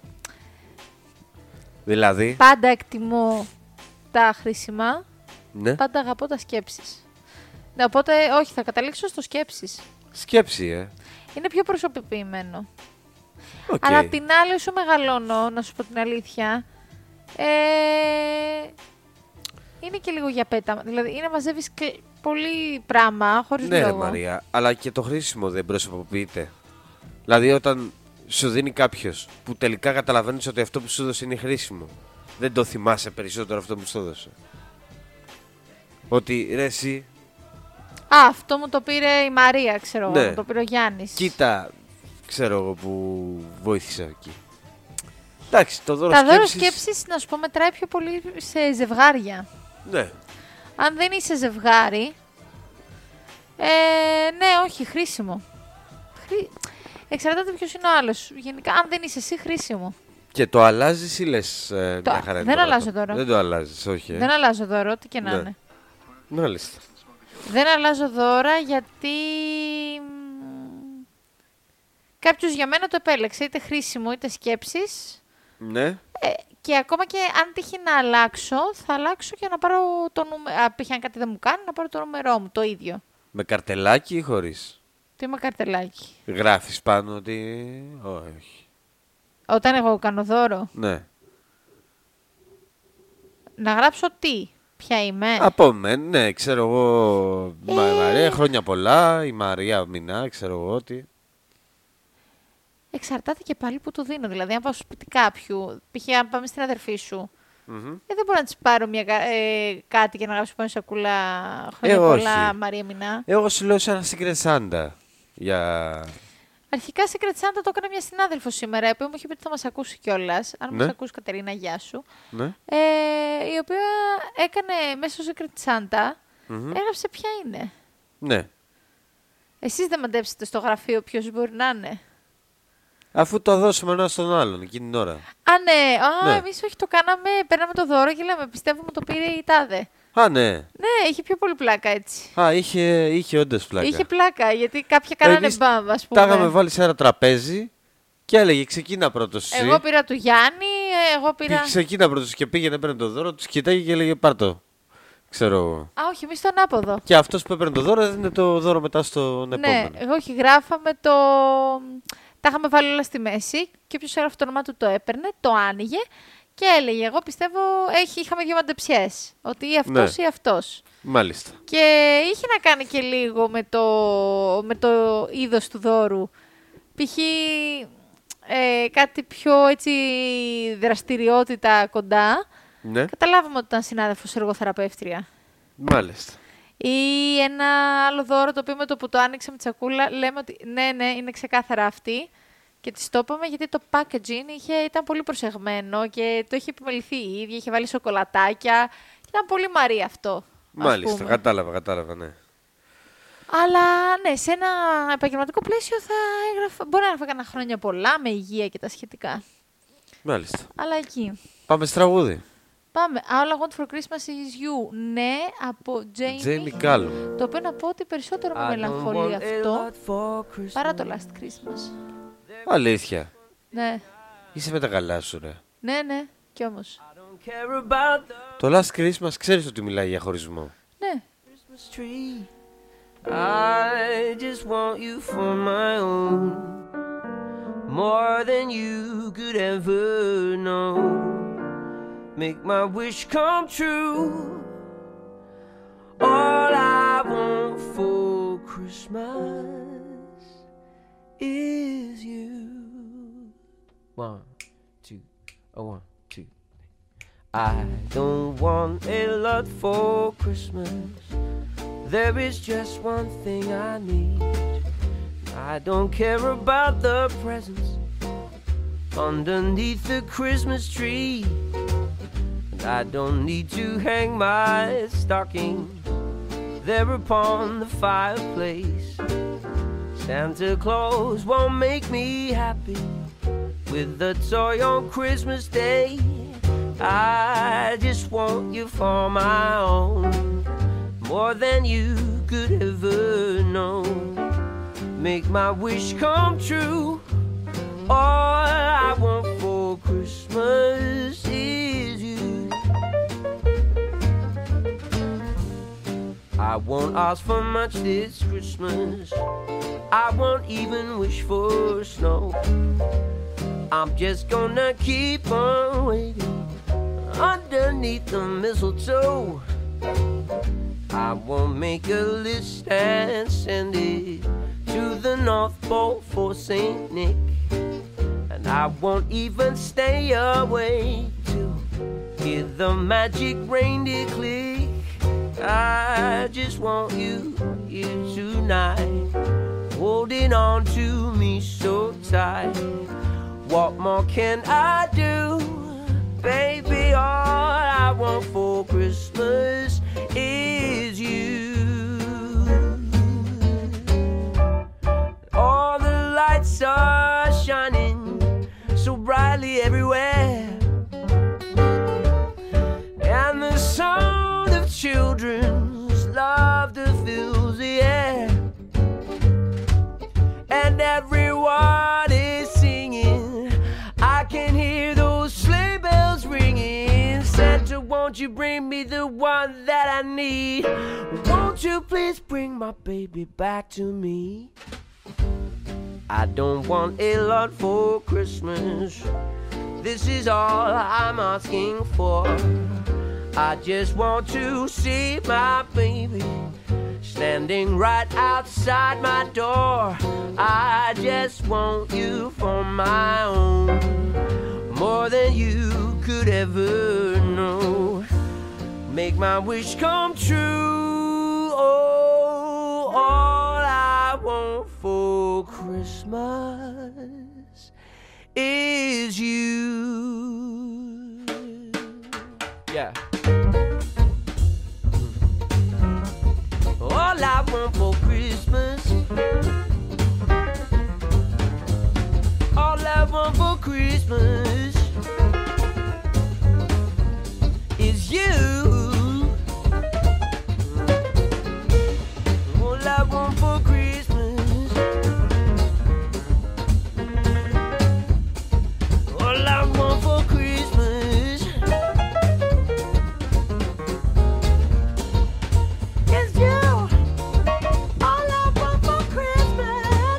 Δηλαδή? Πάντα εκτιμώ τα χρήσιμα, ναι. Πάντα αγαπώ τα σκέψεις. Ναι, οπότε όχι, θα καταλήξω στο σκέψεις. Σκέψη, Είναι πιο προσωποποιημένο. Okay. Αλλά απ' την άλλη, όσο μεγαλώνω, να σου πω την αλήθεια, είναι και λίγο για πέτα. Δηλαδή, είναι να μαζεύεις πολύ πράγμα, χωρίς λόγο. Ναι, ρε Μαρία, αλλά και το χρήσιμο δεν προσωποποιείται. Δηλαδή, όταν σου δίνει κάποιος που τελικά καταλαβαίνεις ότι αυτό που σου έδωσε είναι χρήσιμο, δεν το θυμάσαι περισσότερο αυτό που σου έδωσε? Ότι ρε εσύ... αυτό μου το πήρε η Μαρία, ξέρω εγώ, μου το πήρε ο Γιάννης. Κοίτα, ξέρω εγώ που βοήθησα εκεί. Εντάξει, το δώρο σκέψης... Τα δώρο σκέψης, να σου πω, μετράει πιο πολύ σε ζευγάρια. Ναι. Αν δεν είσαι ζευγάρι, ναι, όχι, χρήσιμο. Εξαρτάται ποιος είναι ο άλλος. Γενικά, αν δεν είσαι εσύ, χρήσιμο. Και το αλλάζεις ή λες μια χαρά είναι δεν το αλλάζω γάτο? δώρο. Δεν το αλλάζεις, όχι. Δεν αλλάζω δώρο, ό,τι και να Ναι. είναι. Μάλιστα. Δεν αλλάζω δώρα γιατί κάποιος για μένα το επέλεξε, είτε χρήσιμο είτε σκέψεις. Ναι. Και ακόμα και αν τύχει να αλλάξω, θα αλλάξω και να πάρω το νούμερο. Π.χ. αν κάτι δεν μου κάνει, να πάρω το νούμερό μου, το ίδιο. Με καρτελάκι ή χωρίς? Τι με καρτελάκι. Γράφεις πάνω ότι... Όχι. Όταν εγώ κάνω δώρο, Ναι. να γράψω τι, ποια είμαι. Από μένα, ναι, ξέρω εγώ. Μαρία, χρόνια πολλά. Η Μαρία Μινά, ξέρω εγώ τι. Εξαρτάται και πάλι που το δίνω. Δηλαδή, αν πάω στο σπίτι κάποιου, π.χ. αν πάμε στην αδερφή σου, δεν μπορώ να της πάρω κάτι και να γράψω πάνω σακούλα χρόνια πολλά, όχι. Μαρία Μινά. Εγώ σου λέω σε ένα Secret Santa. Για... Αρχικά Secret Santa το έκανε μια συνάδελφο σήμερα, η οποία μου είχε πει ότι θα μας ακούσει κιόλας. Αν μας ακούσει, Κατερίνα, γεια σου. Ναι. Η οποία έκανε μέσα στο Secret Santa, έγραψε ποια είναι. Ναι. Εσείς δεν μαντέψετε στο γραφείο ποιος μπορεί να είναι? Αφού το δώσουμε ένα στον άλλον εκείνη την ώρα. Α, ναι. Ναι. Εμείς όχι, το κάναμε, παίρναμε το δώρο και λέμε, πιστεύουμε το πήρε η τάδε. Α, ναι. Ναι, είχε πιο πολύ πλάκα έτσι. Α, είχε όντως πλάκα. Είχε πλάκα, γιατί κάποια κάνανε μπαμ, ας πούμε. Τα είχαμε βάλει σε ένα τραπέζι και έλεγε ξεκίνα πρώτος εσύ. Εγώ πήρα του Γιάννη, εγώ πήρα... Ξεκίνα πρώτος και πήγαινε, έπαιρνε το δώρο, τους κοιτάγε και έλεγε πάρ' το. Ξέρω εγώ. Α, όχι, εμείς το ανάποδο. Και αυτός που έπαιρνε το δώρο έδινε το δώρο μετά στον επόμενο. Ναι, εγώ όχι, γράφαμε το... Τα είχαμε βάλει όλα στη μέση και όποιος έγραφε το όνομά του το έπαιρνε, το άνοιγε και έλεγε, εγώ πιστεύω, είχαμε δύο μαντεψιές, ότι ή αυτός ή αυτός. Μάλιστα. Και είχε να κάνει και λίγο με το είδος του δώρου. Π.χ. Κάτι πιο έτσι δραστηριότητα κοντά. Ναι. Καταλάβαμε ότι ήταν συνάδελφος εργοθεραπεύτρια. Μάλιστα. Ή ένα άλλο δώρο το οποίο με το που το άνοιξε με τη σακούλα λέμε ότι ναι, είναι ξεκάθαρα αυτή. Και της το είπαμε γιατί το packaging ήταν πολύ προσεγμένο και το είχε επιμεληθεί η ίδια, είχε βάλει σοκολατάκια. Ήταν πολύ Μαρία αυτό. Μάλιστα, κατάλαβα, ναι. Αλλά ναι, σε ένα επαγγελματικό πλαίσιο θα έγραφα, μπορεί να έγραφα κανένα χρόνια πολλά με υγεία και τα σχετικά. Μάλιστα. Αλλά εκεί. Πάμε στο τραγούδι. Πάμε. All I Want for Christmas is You. Ναι, από Jamie Cullum. Το οποίο να πω ότι περισσότερο με μελαγχολεί αυτό παρά το Last Christmas. Αλήθεια. Ναι. Είσαι με τα καλά σου, ρε. Ναι, κι όμως. Το Last Christmas ξέρεις ότι μιλάει για χωρισμό. Ναι. I just want you for my own, more than you could ever know. Make my wish come true. All I want for Christmas is you. 1, 2, 1, 2. I don't want a lot for Christmas. There is just one thing I need. I don't care about the presents underneath the Christmas tree. And I don't need to hang my stocking there upon the fireplace. Santa Claus won't make me happy with a toy on Christmas Day. I just want you for my own, more than you could ever know. Make my wish come true. All I want for Christmas is you. I won't ask for much this Christmas. I won't even wish for snow. I'm just gonna keep on waiting underneath the mistletoe. I won't make a list and send it to the North Pole for Saint Nick. And I won't even stay awake to hear the magic reindeer click. I just want you here tonight, holding on to me so tight. What more can I do? Baby, all I want for Christmas is you. All the lights are shining so brightly everywhere everyone is singing. I can hear those sleigh bells ringing. Santa, won't you bring me the one that I need? Won't you please bring my baby back to me? I don't want a lot for Christmas. This is all I'm asking for. I just want to see my baby standing right outside my door. I just want you for my own, more than you could ever know. Make my wish come true. Oh, all I want for Christmas is you. Yeah. All I want for Christmas, all I want for Christmas is you. All I want for Christmas, all I want for Christmas is you. All I want for Christmas,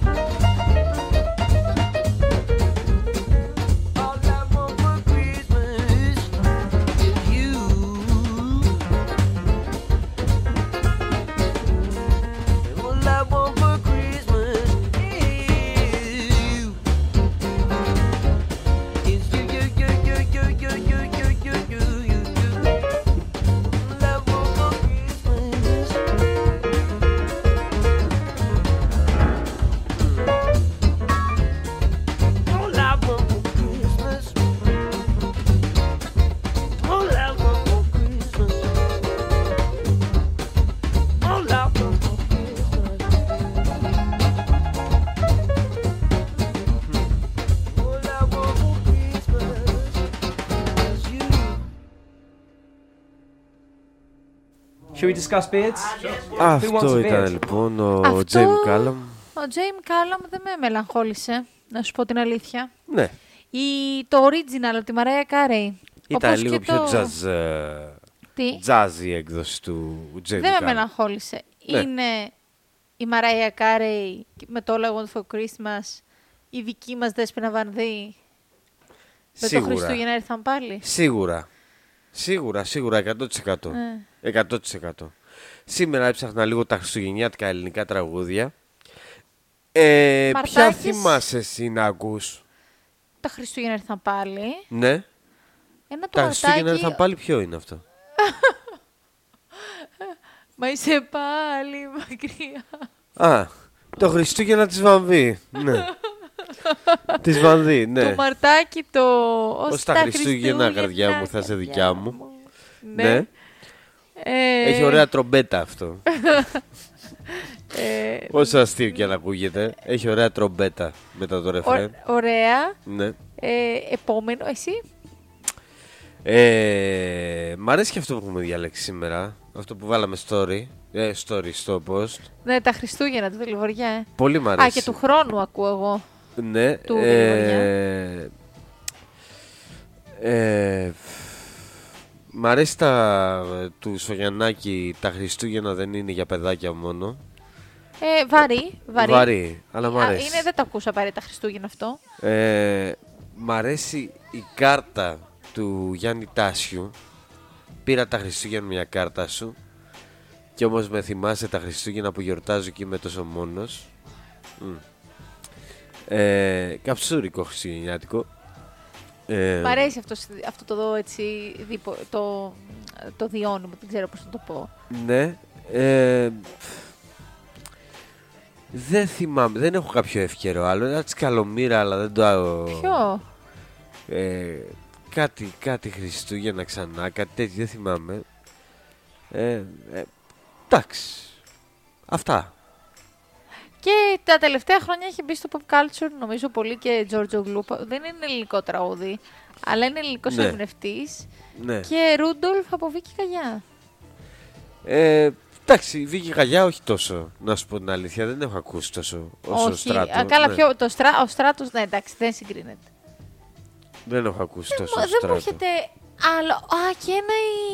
all I want for Christmas is you. All I want for Christmas is you. Is you, you, you, you, you, you, you, you, you, you, you, you. All I want for Christmas. All I want for Christmas. All I want for Christmas. All I want for Christmas. All I want for Christmas is you. Should we discuss beards? Αυτό ήταν λοιπόν ο Τζέιμ Κάλαμ. Ο Τζέιμ Κάλαμ δεν με μελαγχόλησε, να σου πω την αλήθεια. Ναι. Το original από τη Μαράια Κάρεϊ. Ήταν λίγο πιο jazz η έκδοση του Τζέιμ Κάλαμ. Δεν με μελαγχόλησε. Ναι. Είναι η Μαράια Κάρεϊ με το All I Want for Christmas, η δική μας Δέσποινα Βανδύ. Με το Χριστούγεννα ήρθαν πάλι. Σίγουρα, 100%. 100%. Σήμερα έψαχνα λίγο τα χριστουγεννιάτικα ελληνικά τραγούδια. Ποια θυμάσαι εσύ να ακούς? Τα Χριστούγεννα ήρθαν πάλι. Ναι. Ένα Τα Χριστούγεννα ήρθαν πάλι, ποιο είναι αυτό? Μα είσαι πάλι μακριά. Α, το Χριστούγεννα της Βανδύ. Ναι. Της Βανδύ, ναι. Το Μαρτάκι το... Ως τα Χριστούγεννα, καρδιά μου, θα είσαι δικιά μου. Ναι. Έχει ωραία τρομπέτα αυτό. Όσο αστείο και αν ακούγεται, έχει ωραία τρομπέτα μετά το ρεφρέν. Ωραία. Ναι. Επόμενο, εσύ. Μ' αρέσει και αυτό που έχουμε διαλέξει σήμερα. Αυτό που βάλαμε story στο post. Ναι, τα Χριστούγεννα, το Δελιβοριά. Πολύ μ' αρέσει. Α, και του χρόνου ακούω εγώ. Ναι. Του Δελιβοριά. Μ' αρέσει του Σογιαννάκη, τα Χριστούγεννα δεν είναι για παιδάκια μόνο. Βαρύ. Αλλά μ' αρέσει. Δεν το ακούσα πάρει τα Χριστούγεννα αυτό. Μ' αρέσει η κάρτα του Γιάννη Τάσιου. Πήρα τα Χριστούγεννα μια κάρτα σου. Κι όμως με θυμάσαι τα Χριστούγεννα που γιορτάζω και είμαι τόσο μόνος. Καψούρικο χριστουγεννιάτικο. Μ' αρέσει αυτό το δω έτσι, το διώνυμο, δεν ξέρω πώς να το πω. Ναι. Δεν θυμάμαι, δεν έχω κάποιο εύκαιρο άλλο. Ένα της Καλομήρα, αλλά δεν το... Ποιο? Κάτι Χριστούγεννα ξανά, κάτι τέτοιο, δεν θυμάμαι. Εντάξει. Αυτά. Και τα τελευταία χρόνια έχει μπει στο pop culture, νομίζω πολύ, και Giorgio Gloop. Δεν είναι ελληνικό τραγούδι, αλλά είναι ελληνικός ερμηνευτής. Ναι. Και Ρούντολφ από Βίκη Καγιά. Εντάξει, Βίκυ Γαλιά όχι τόσο. Να σου πω την αλήθεια, δεν έχω ακούσει τόσο όσο Όχι. Στράτο. Καλά, ναι. ο Στράτος, ναι, εντάξει, δεν συγκρίνεται. Δεν έχω ακούσει τόσο Δεν Στράτο. μου έρχεται άλλο. Και ένα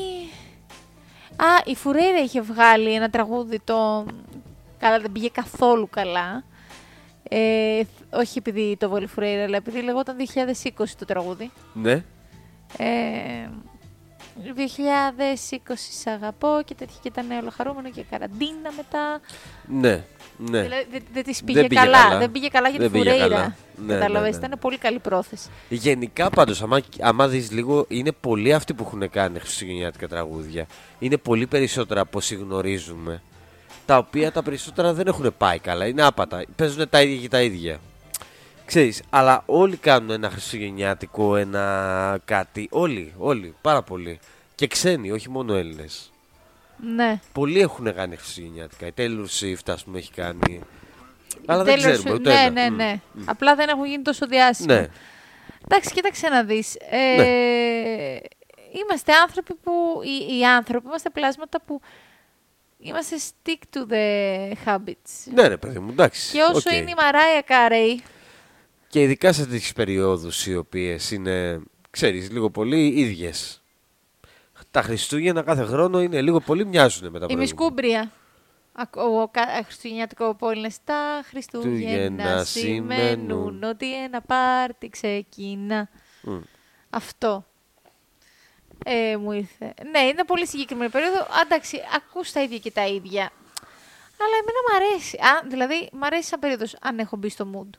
η Φουρέιρα είχε βγάλει ένα τραγούδι Καλά, δεν πήγε καθόλου καλά. Όχι επειδή το βόλει Φουρέιρα, αλλά επειδή λεγόταν 2020 το τραγούδι. Ναι. 2020 σ' αγαπώ και τέτοια και ήταν όλο χαρούμενο και καραντίνα μετά. Ναι. Δηλαδή δεν της πήγε καλά. Δεν πήγε καλά για τη Φουρέιρα. Ναι, Καταλαβαίνεις, ήταν πολύ καλή πρόθεση. Γενικά πάντως, άμα δεις λίγο, είναι πολλοί αυτοί που έχουν κάνει χριστουγεννιάτικα τραγούδια. Είναι πολύ περισσότερα από όσοι γνωρίζουμε. Τα οποία τα περισσότερα δεν έχουν πάει καλά. Είναι άπατα. Παίζουν τα ίδια και τα ίδια. Ξέρεις, αλλά όλοι κάνουν ένα χριστουγεννιάτικο, ένα κάτι. Όλοι, πάρα πολλοί. Και ξένοι, όχι μόνο Έλληνες. Ναι. Πολλοί έχουν κάνει χριστουγεννιάτικα. Η Taylor Swift, ας πούμε, έχει κάνει. Αλλά δεν ξέρουμε ούτε ένα. Ναι. Απλά δεν έχουν γίνει τόσο διάσημοι. Ναι. Εντάξει, κοίταξε να δεις. Είμαστε άνθρωποι που. Οι άνθρωποι είμαστε πλάσματα που. Είμαστε stick to the habits. Ναι, ρε παιδί μου, εντάξει. Και όσο είναι η Μαράια Κάρεϊ. Και ειδικά σε τέτοιες περιόδους οι οποίες είναι, ξέρεις, λίγο πολύ ίδιες. Τα Χριστούγεννα κάθε χρόνο είναι λίγο πολύ μοιάζουν με τα Η προηγούμενα. Μισκούμπρια. Χριστουγεννιάτικο πόλινε στα Χριστούγεννα σημαίνουν ότι ένα πάρτι ξεκινά. Αυτό. Μου ήρθε. Ναι, είναι πολύ συγκεκριμένη περίοδο. Εντάξει, ακούς τα ίδια και τα ίδια. Αλλά εμένα μου αρέσει. Δηλαδή, μου αρέσει σαν περίοδος αν έχω μπει στο mood.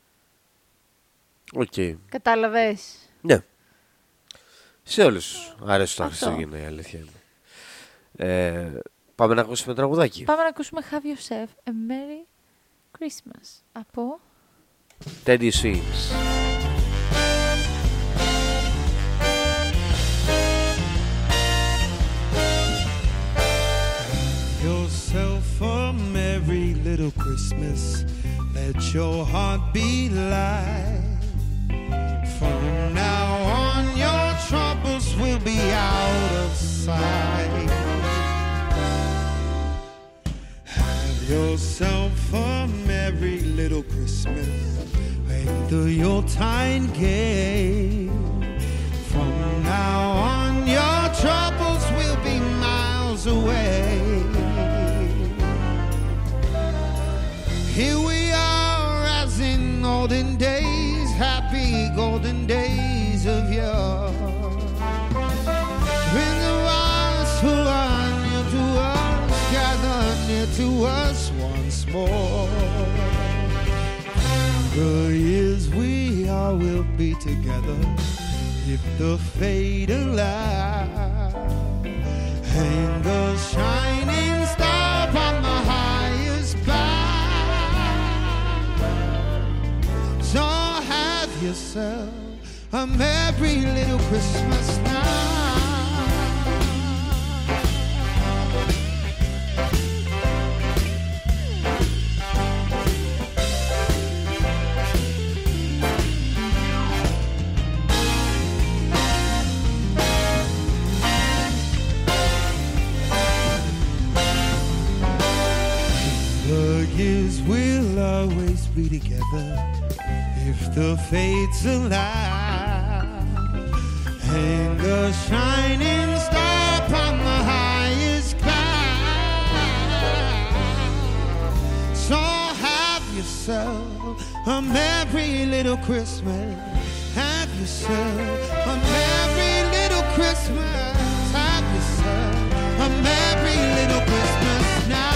Okay. Κατάλαβες. Ναι. Σε όλους αρέσουν τα Χριστούγεννα, η αλήθεια είναι. Πάμε να ακούσουμε τραγουδάκι. Πάμε να ακούσουμε Have Yourself a Merry Christmas από Teddy Swims. Yourself a merry little Christmas. Let your heart be light. From now on, your troubles will be out of sight. Have yourself a merry little Christmas. Play the Yuletide game. From now on, your troubles will be miles away. Here we are as in olden days, happy golden days of yore. When the ones who are near to us gather near to us once more. The years we are will be together if the fate allows. Hang a shining star upon the highest bough. So have yourself a merry little Christmas now. The years will always be together if the fates allow. Hang a shining star upon the highest cloud. So have yourself a merry little Christmas. Have yourself a merry little Christmas. Have yourself a merry little Christmas now.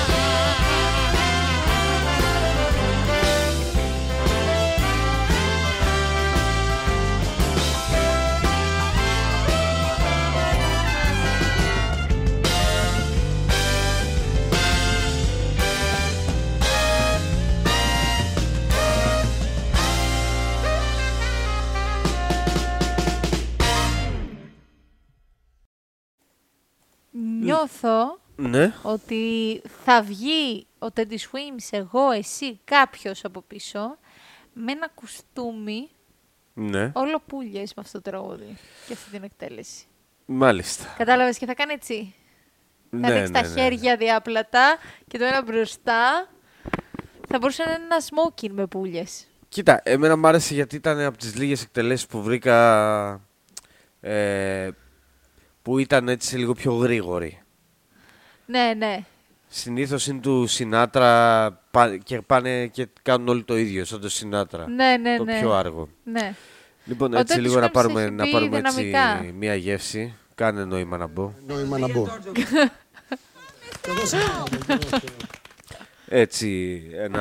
Νιώθω Ναι. ότι θα βγει ο Teddy Swims, εγώ, εσύ, κάποιος από πίσω, με ένα κουστούμι Ναι. όλο πουλιές με αυτό το τραγούδι και αυτή την εκτέλεση. Μάλιστα. Κατάλαβες και θα κάνει έτσι. Θα ανοίξει τα χέρια διάπλατα και το ένα μπροστά. Θα μπορούσε να είναι ένα smoking με πουλιές. Κοίτα, εμένα μου άρεσε γιατί ήταν από τις λίγες εκτελέσεις που βρήκα που ήταν έτσι λίγο πιο γρήγοροι. Ναι, ναι. Συνήθως είναι του Σινάτρα και πάνε και κάνουν όλοι το ίδιο, σαν το Σινάτρα. Ναι, ναι, το ναι. πιο άργο. Ναι. Λοιπόν, Ο έτσι Τόνις λίγο να Χόλμς πάρουμε, έχει πει έτσι δυναμικά. μία γεύση. Κάνε νόημα να μπω. Νόημα να μπω. Έτσι,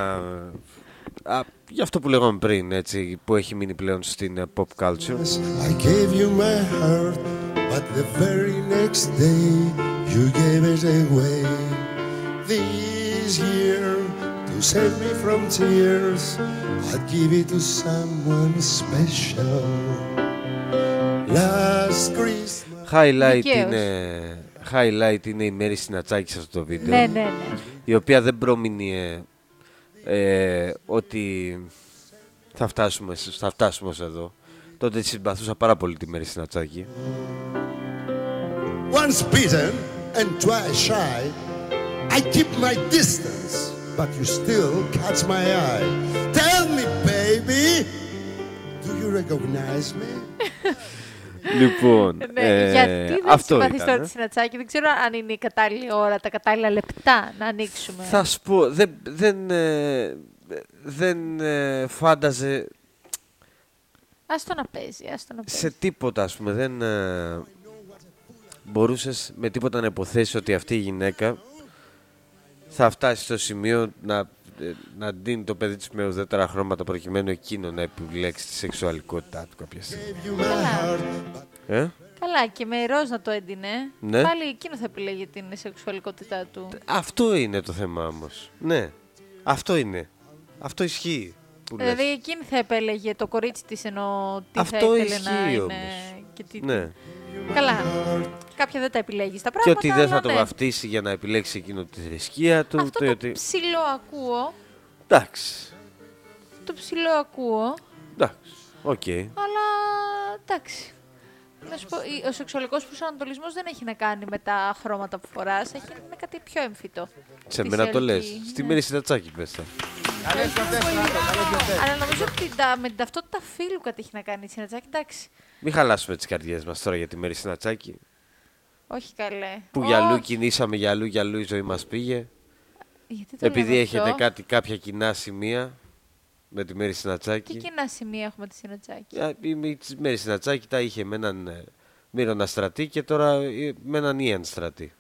για αυτό που λέγαμε πριν, έτσι, που έχει μείνει πλέον στην pop culture. I gave you my heart, but the very next day you gave it away. This year, to save me from tears, I'd give it to someone special. Last Christmas. Highlight είναι η Μέρη Συνατσάκη σε αυτό το βίντεο. Ναι, ναι, ναι. Η οποία δεν προμείνει ότι θα φτάσουμε ως εδώ. Τότε συμπαθούσα πάρα πολύ τη Μέρη Συνατσάκη. Once beaten and twice shy, I keep my distance, but you still catch my eye. Tell me, baby, do you recognize me? Λοιπόν, γιατί δεν αυτό συμπαθείς τώρα ήταν. τη Συνατσάκη, δεν ξέρω αν είναι η κατάλληλη ώρα, τα κατάλληλα λεπτά να ανοίξουμε. Θα σου πω, δεν φάνταζε Ας το να παίζει, σε τίποτα, ας πούμε. Δεν μπορούσες με τίποτα να υποθέσεις ότι αυτή η γυναίκα θα φτάσει στο σημείο να ντύνει το παιδί της με ουδέτερα χρώματα προκειμένου εκείνο να επιλέξει τη σεξουαλικότητά του κάποια στιγμή. Καλά, και με ροζ να το έντυνε. Ναι. Πάλι εκείνο θα επιλέγει την σεξουαλικότητά του. Αυτό είναι το θέμα όμως. Ναι, αυτό είναι. Αυτό ισχύει. Δηλαδή εκείνη θα επέλεγε το κορίτσι της ενώ τι αυτό θα ήθελε να είναι. όμως. Και τι... Ναι. Καλά. Κάποια δεν τα επιλέγει στα Και πράγματα. ότι δεν θα αλλά το ναι. βαφτίσει για να επιλέξει εκείνο τη θρησκεία του. Αυτό το ψηλό ακούω. Εντάξει. Το ψηλό ακούω. Εντάξει. Οκ. Αλλά εντάξει. Να σου πω, ο σεξουαλικός προσανατολισμός δεν έχει να κάνει με τα χρώματα που φοράς, έχει με κάτι πιο έμφυτο. Σε Τη μένα το σερκή, λες. Στη Μέρη Συνατσάκη πες τα. Αλλά νομίζω ότι με την ταυτότητα φίλου κάτι έχει να κάνει η Συνατσάκη, εντάξει. Μην χαλάσουμε τις καρδιές μας τώρα για τη Μέρη Συνατσάκη. Όχι καλέ. Που για αλλού κινήσαμε, για αλλού η ζωή μας πήγε. Γιατί το Επειδή λέμε έχετε αυτό? κάποια κοινά σημεία με τη Μέρη Συνατσάκη. Τι κοινά σημεία έχουμε τη Συνατσάκη? Η Μέρη Συνατσάκη τα είχε με έναν Μύρονα Στρατή και τώρα με έναν Ιαν Στρατή.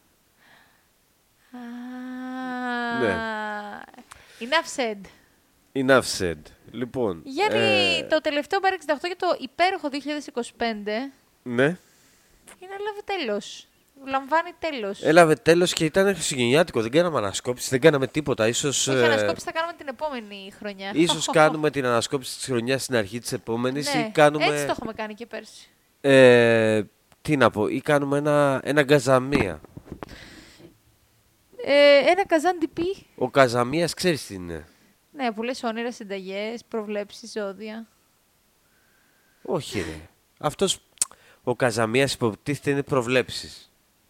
Ναι. Enough said. Enough said. Λοιπόν. Γιάννη, το τελευταίο Bar68 για το υπέροχο 2025 Ναι. είναι έλαβε τέλος. Λαμβάνει τέλος. Έλαβε τέλος και ήταν χριστουγεννιάτικο. Δεν κάναμε ανασκόπηση, δεν κάναμε τίποτα. Ίσως, Όχι, ανασκόπηση θα κάνουμε την επόμενη χρονιά. Ίσως κάνουμε την ανασκόπηση της χρονιάς στην αρχή της επόμενης Ναι, ή κάνουμε... έτσι το έχουμε κάνει και πέρσι. Τι να πω, ή κάνουμε ένα γκαζαμία. Ένα καζάντιπι. Ο Καζαμίας ξέρεις τι είναι? Ναι, που λες όνειρα, συνταγές, προβλέψεις, ζώδια. Όχι ρε. Αυτός, ο Καζαμίας υποτίθεται είναι προβλέψεις.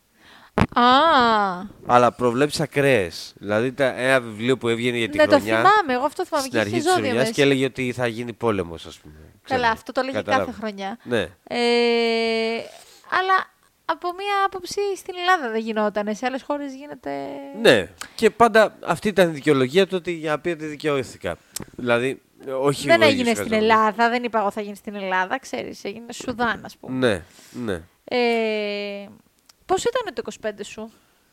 Αλλά προβλέψεις ακραίες. Δηλαδή ένα βιβλίο που έβγαινε για τη ναι, χρονιά. Ναι, το θυμάμαι, εγώ αυτό θυμάμαι. Στην αρχή της χρονιάς και έλεγε ότι θα γίνει πόλεμος, ας πούμε. Καλά, αυτό το έλεγε κάθε χρονιά. Ναι. Αλλά από μία άποψη στην Ελλάδα δεν γινόταν. Σε άλλες χώρες γίνεται. Ναι. Και πάντα αυτή ήταν η δικαιολογία του ότι για να πει ότι δικαιώθηκα. Δηλαδή, όχι δεν εγώ έγινε στην Ελλάδα. Δεν είπα εγώ θα γίνει στην Ελλάδα, ξέρεις. Έγινε Σουδάν, ας πούμε. Ναι, ναι. Πώς ήταν το 25 σου?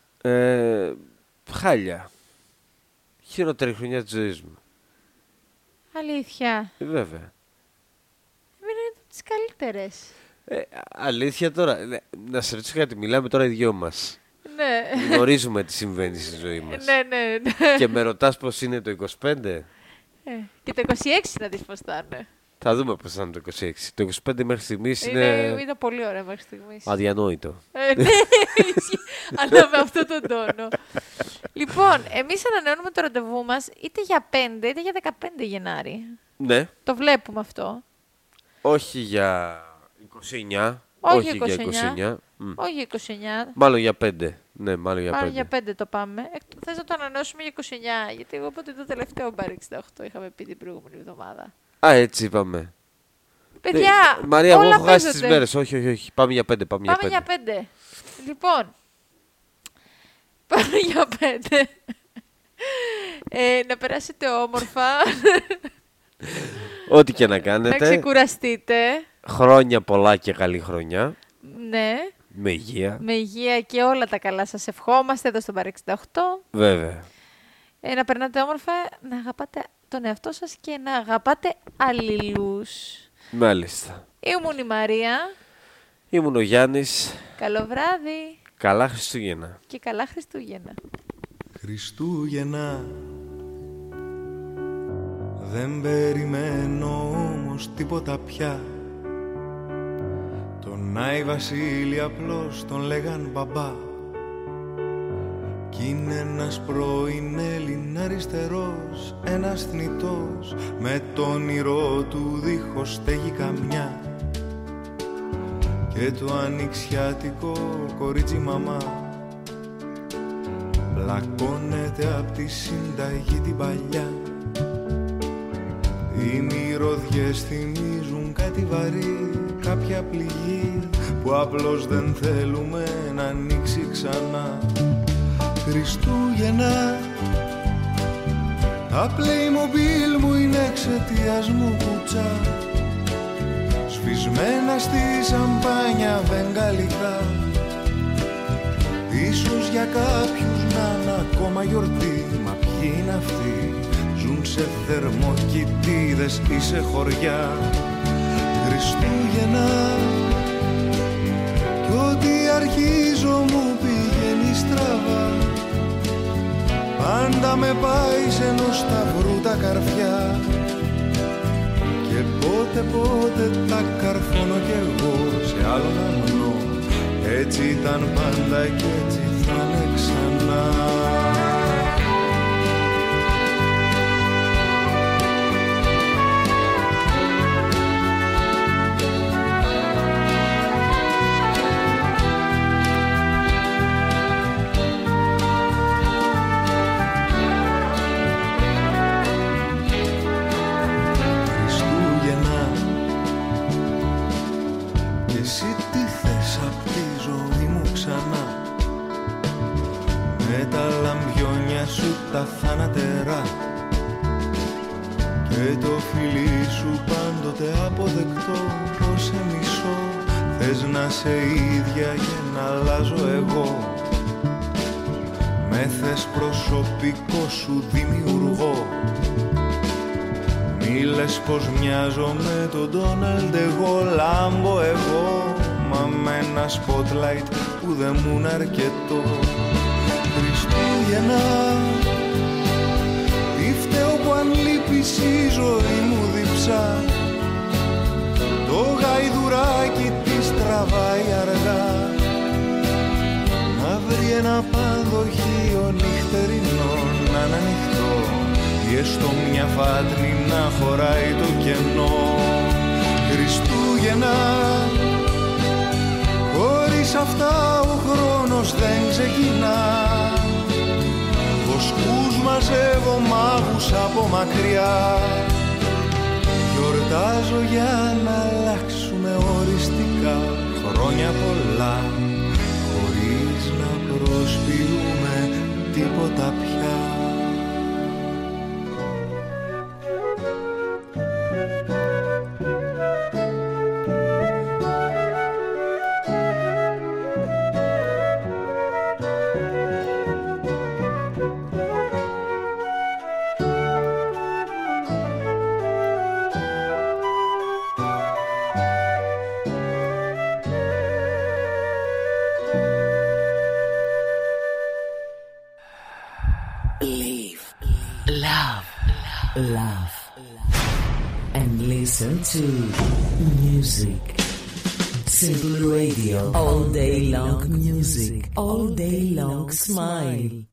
Χάλια. Χειρότερη χρονιά της ζωής μου. Αλήθεια? Βέβαια. Είναι τις καλύτερες. Αλήθεια τώρα. Να σε ρωτήσω κάτι. Μιλάμε τώρα οι δυο μας. Ναι. Γνωρίζουμε τι συμβαίνει στη ζωή μας. Ναι, ναι, ναι. Και με ρωτάς πώς είναι το 25. Και το 26 να δεις πώς θα είναι. Θα δούμε πώς θα είναι το 26. Το 25 μέχρι στιγμής είναι πολύ ωραία μέχρι στιγμής. Αδιανόητο. Ναι, αλλά με αυτόν τον τόνο. Λοιπόν, εμείς ανανεώνουμε το ραντεβού μας είτε για 5 είτε για 15 Γενάρη. Ναι. Το βλέπουμε αυτό. Όχι για 29. Όχι για 29. Όχι 29. Μάλλον για 5. Ναι, μάλλον για 5. Μάλλον για 5 το πάμε. Θες να το ανανεώσουμε για 29, γιατί εγώ είπα ότι το τελευταίο Bar 68 είχαμε πει την προηγούμενη εβδομάδα. Α, έτσι είπαμε. Παιδιά, Μαρία, όλα εγώ έχω χάσει τις παίζονται. μέρες. Όχι. Πάμε για 5. Πάμε για 5. Λοιπόν, πάμε για 5. Να περάσετε όμορφα. Ό,τι και να κάνετε. Να ξεκουραστείτε. Χρόνια πολλά και καλή χρονιά. Ναι. Με υγεία. Με υγεία και όλα τα καλά σας ευχόμαστε εδώ στο Bar 68. Βέβαια. Να περνάτε όμορφα, να αγαπάτε τον εαυτό σας και να αγαπάτε αλληλούς. Μάλιστα. Ήμουν η Μαρία. Ήμουν ο Γιάννης. Καλό βράδυ. Καλά Χριστούγεννα. Και καλά Χριστούγεννα. Χριστούγεννα. Δεν περιμένω όμως τίποτα πια. Τον Άι Βασίλη απλώς τον λέγαν μπαμπά. Κι είναι ένας πρώην Έλλην αριστερός, ένας θνητός, με το όνειρό του δίχως στέγη καμιά. Και το ανοιξιάτικο κορίτσι μαμά πλακώνεται απ' τη συνταγή την παλιά. Οι μυρωδιές θυμίζουν κάτι βαρύ, κάποια πληγή που απλώς δεν θέλουμε να ανοίξει ξανά. Χριστούγεννα, τα Playmobil μου είναι εξαιτίας μου κουτσά. Σβησμένα στη σαμπάνια βεγγαλικά. Ίσως για κάποιους να είναι ακόμα γιορτή, μα ποιοι είναι αυτοί, ζουν σε θερμοκοιτίδες ή σε χωριά. Χριστούγεννα, κι ό,τι αρχίζω μου πηγαίνει στραβά. Πάντα με πάει σε ενός σταυρού τα καρφιά. Και πότε τα καρφώνω κι εγώ σε άλλον αμνό. Έτσι ήταν πάντα και έτσι θα είναι ξανά. Τα θάνατερά και το φιλί σου πάντοτε αποδεκτό. Πως σε μισώ, θες να σε ίδια και να αλλάζω εγώ. Με θες προσωπικό σου δημιουργώ. Μη λες πως μοιάζω με τον Ντόναλντ, εγώ λάμπω εγώ. Μα με ένα spotlight που δεν μου είναι αρκετό. Χριστούγεννα, τι φταίω που αν λείπεις η ζωή μου διψά. Το γαϊδουράκι της τραβάει αργά. Να βρει ένα πανδοχείο νυχτερινό να είναι ανοιχτό, ή έστω μια φάτνη να χωράει το κενό. Χριστούγεννα, χωρίς αυτά ο χρόνος δεν ξεκινά. Βοσκούς μαζεύω μάγους από μακριά. Γιορτάζω για να αλλάξουμε οριστικά χρόνια πολλά, χωρίς να προσποιούμε τίποτα πια. To music. Simple Radio. All day long music. All day long smile.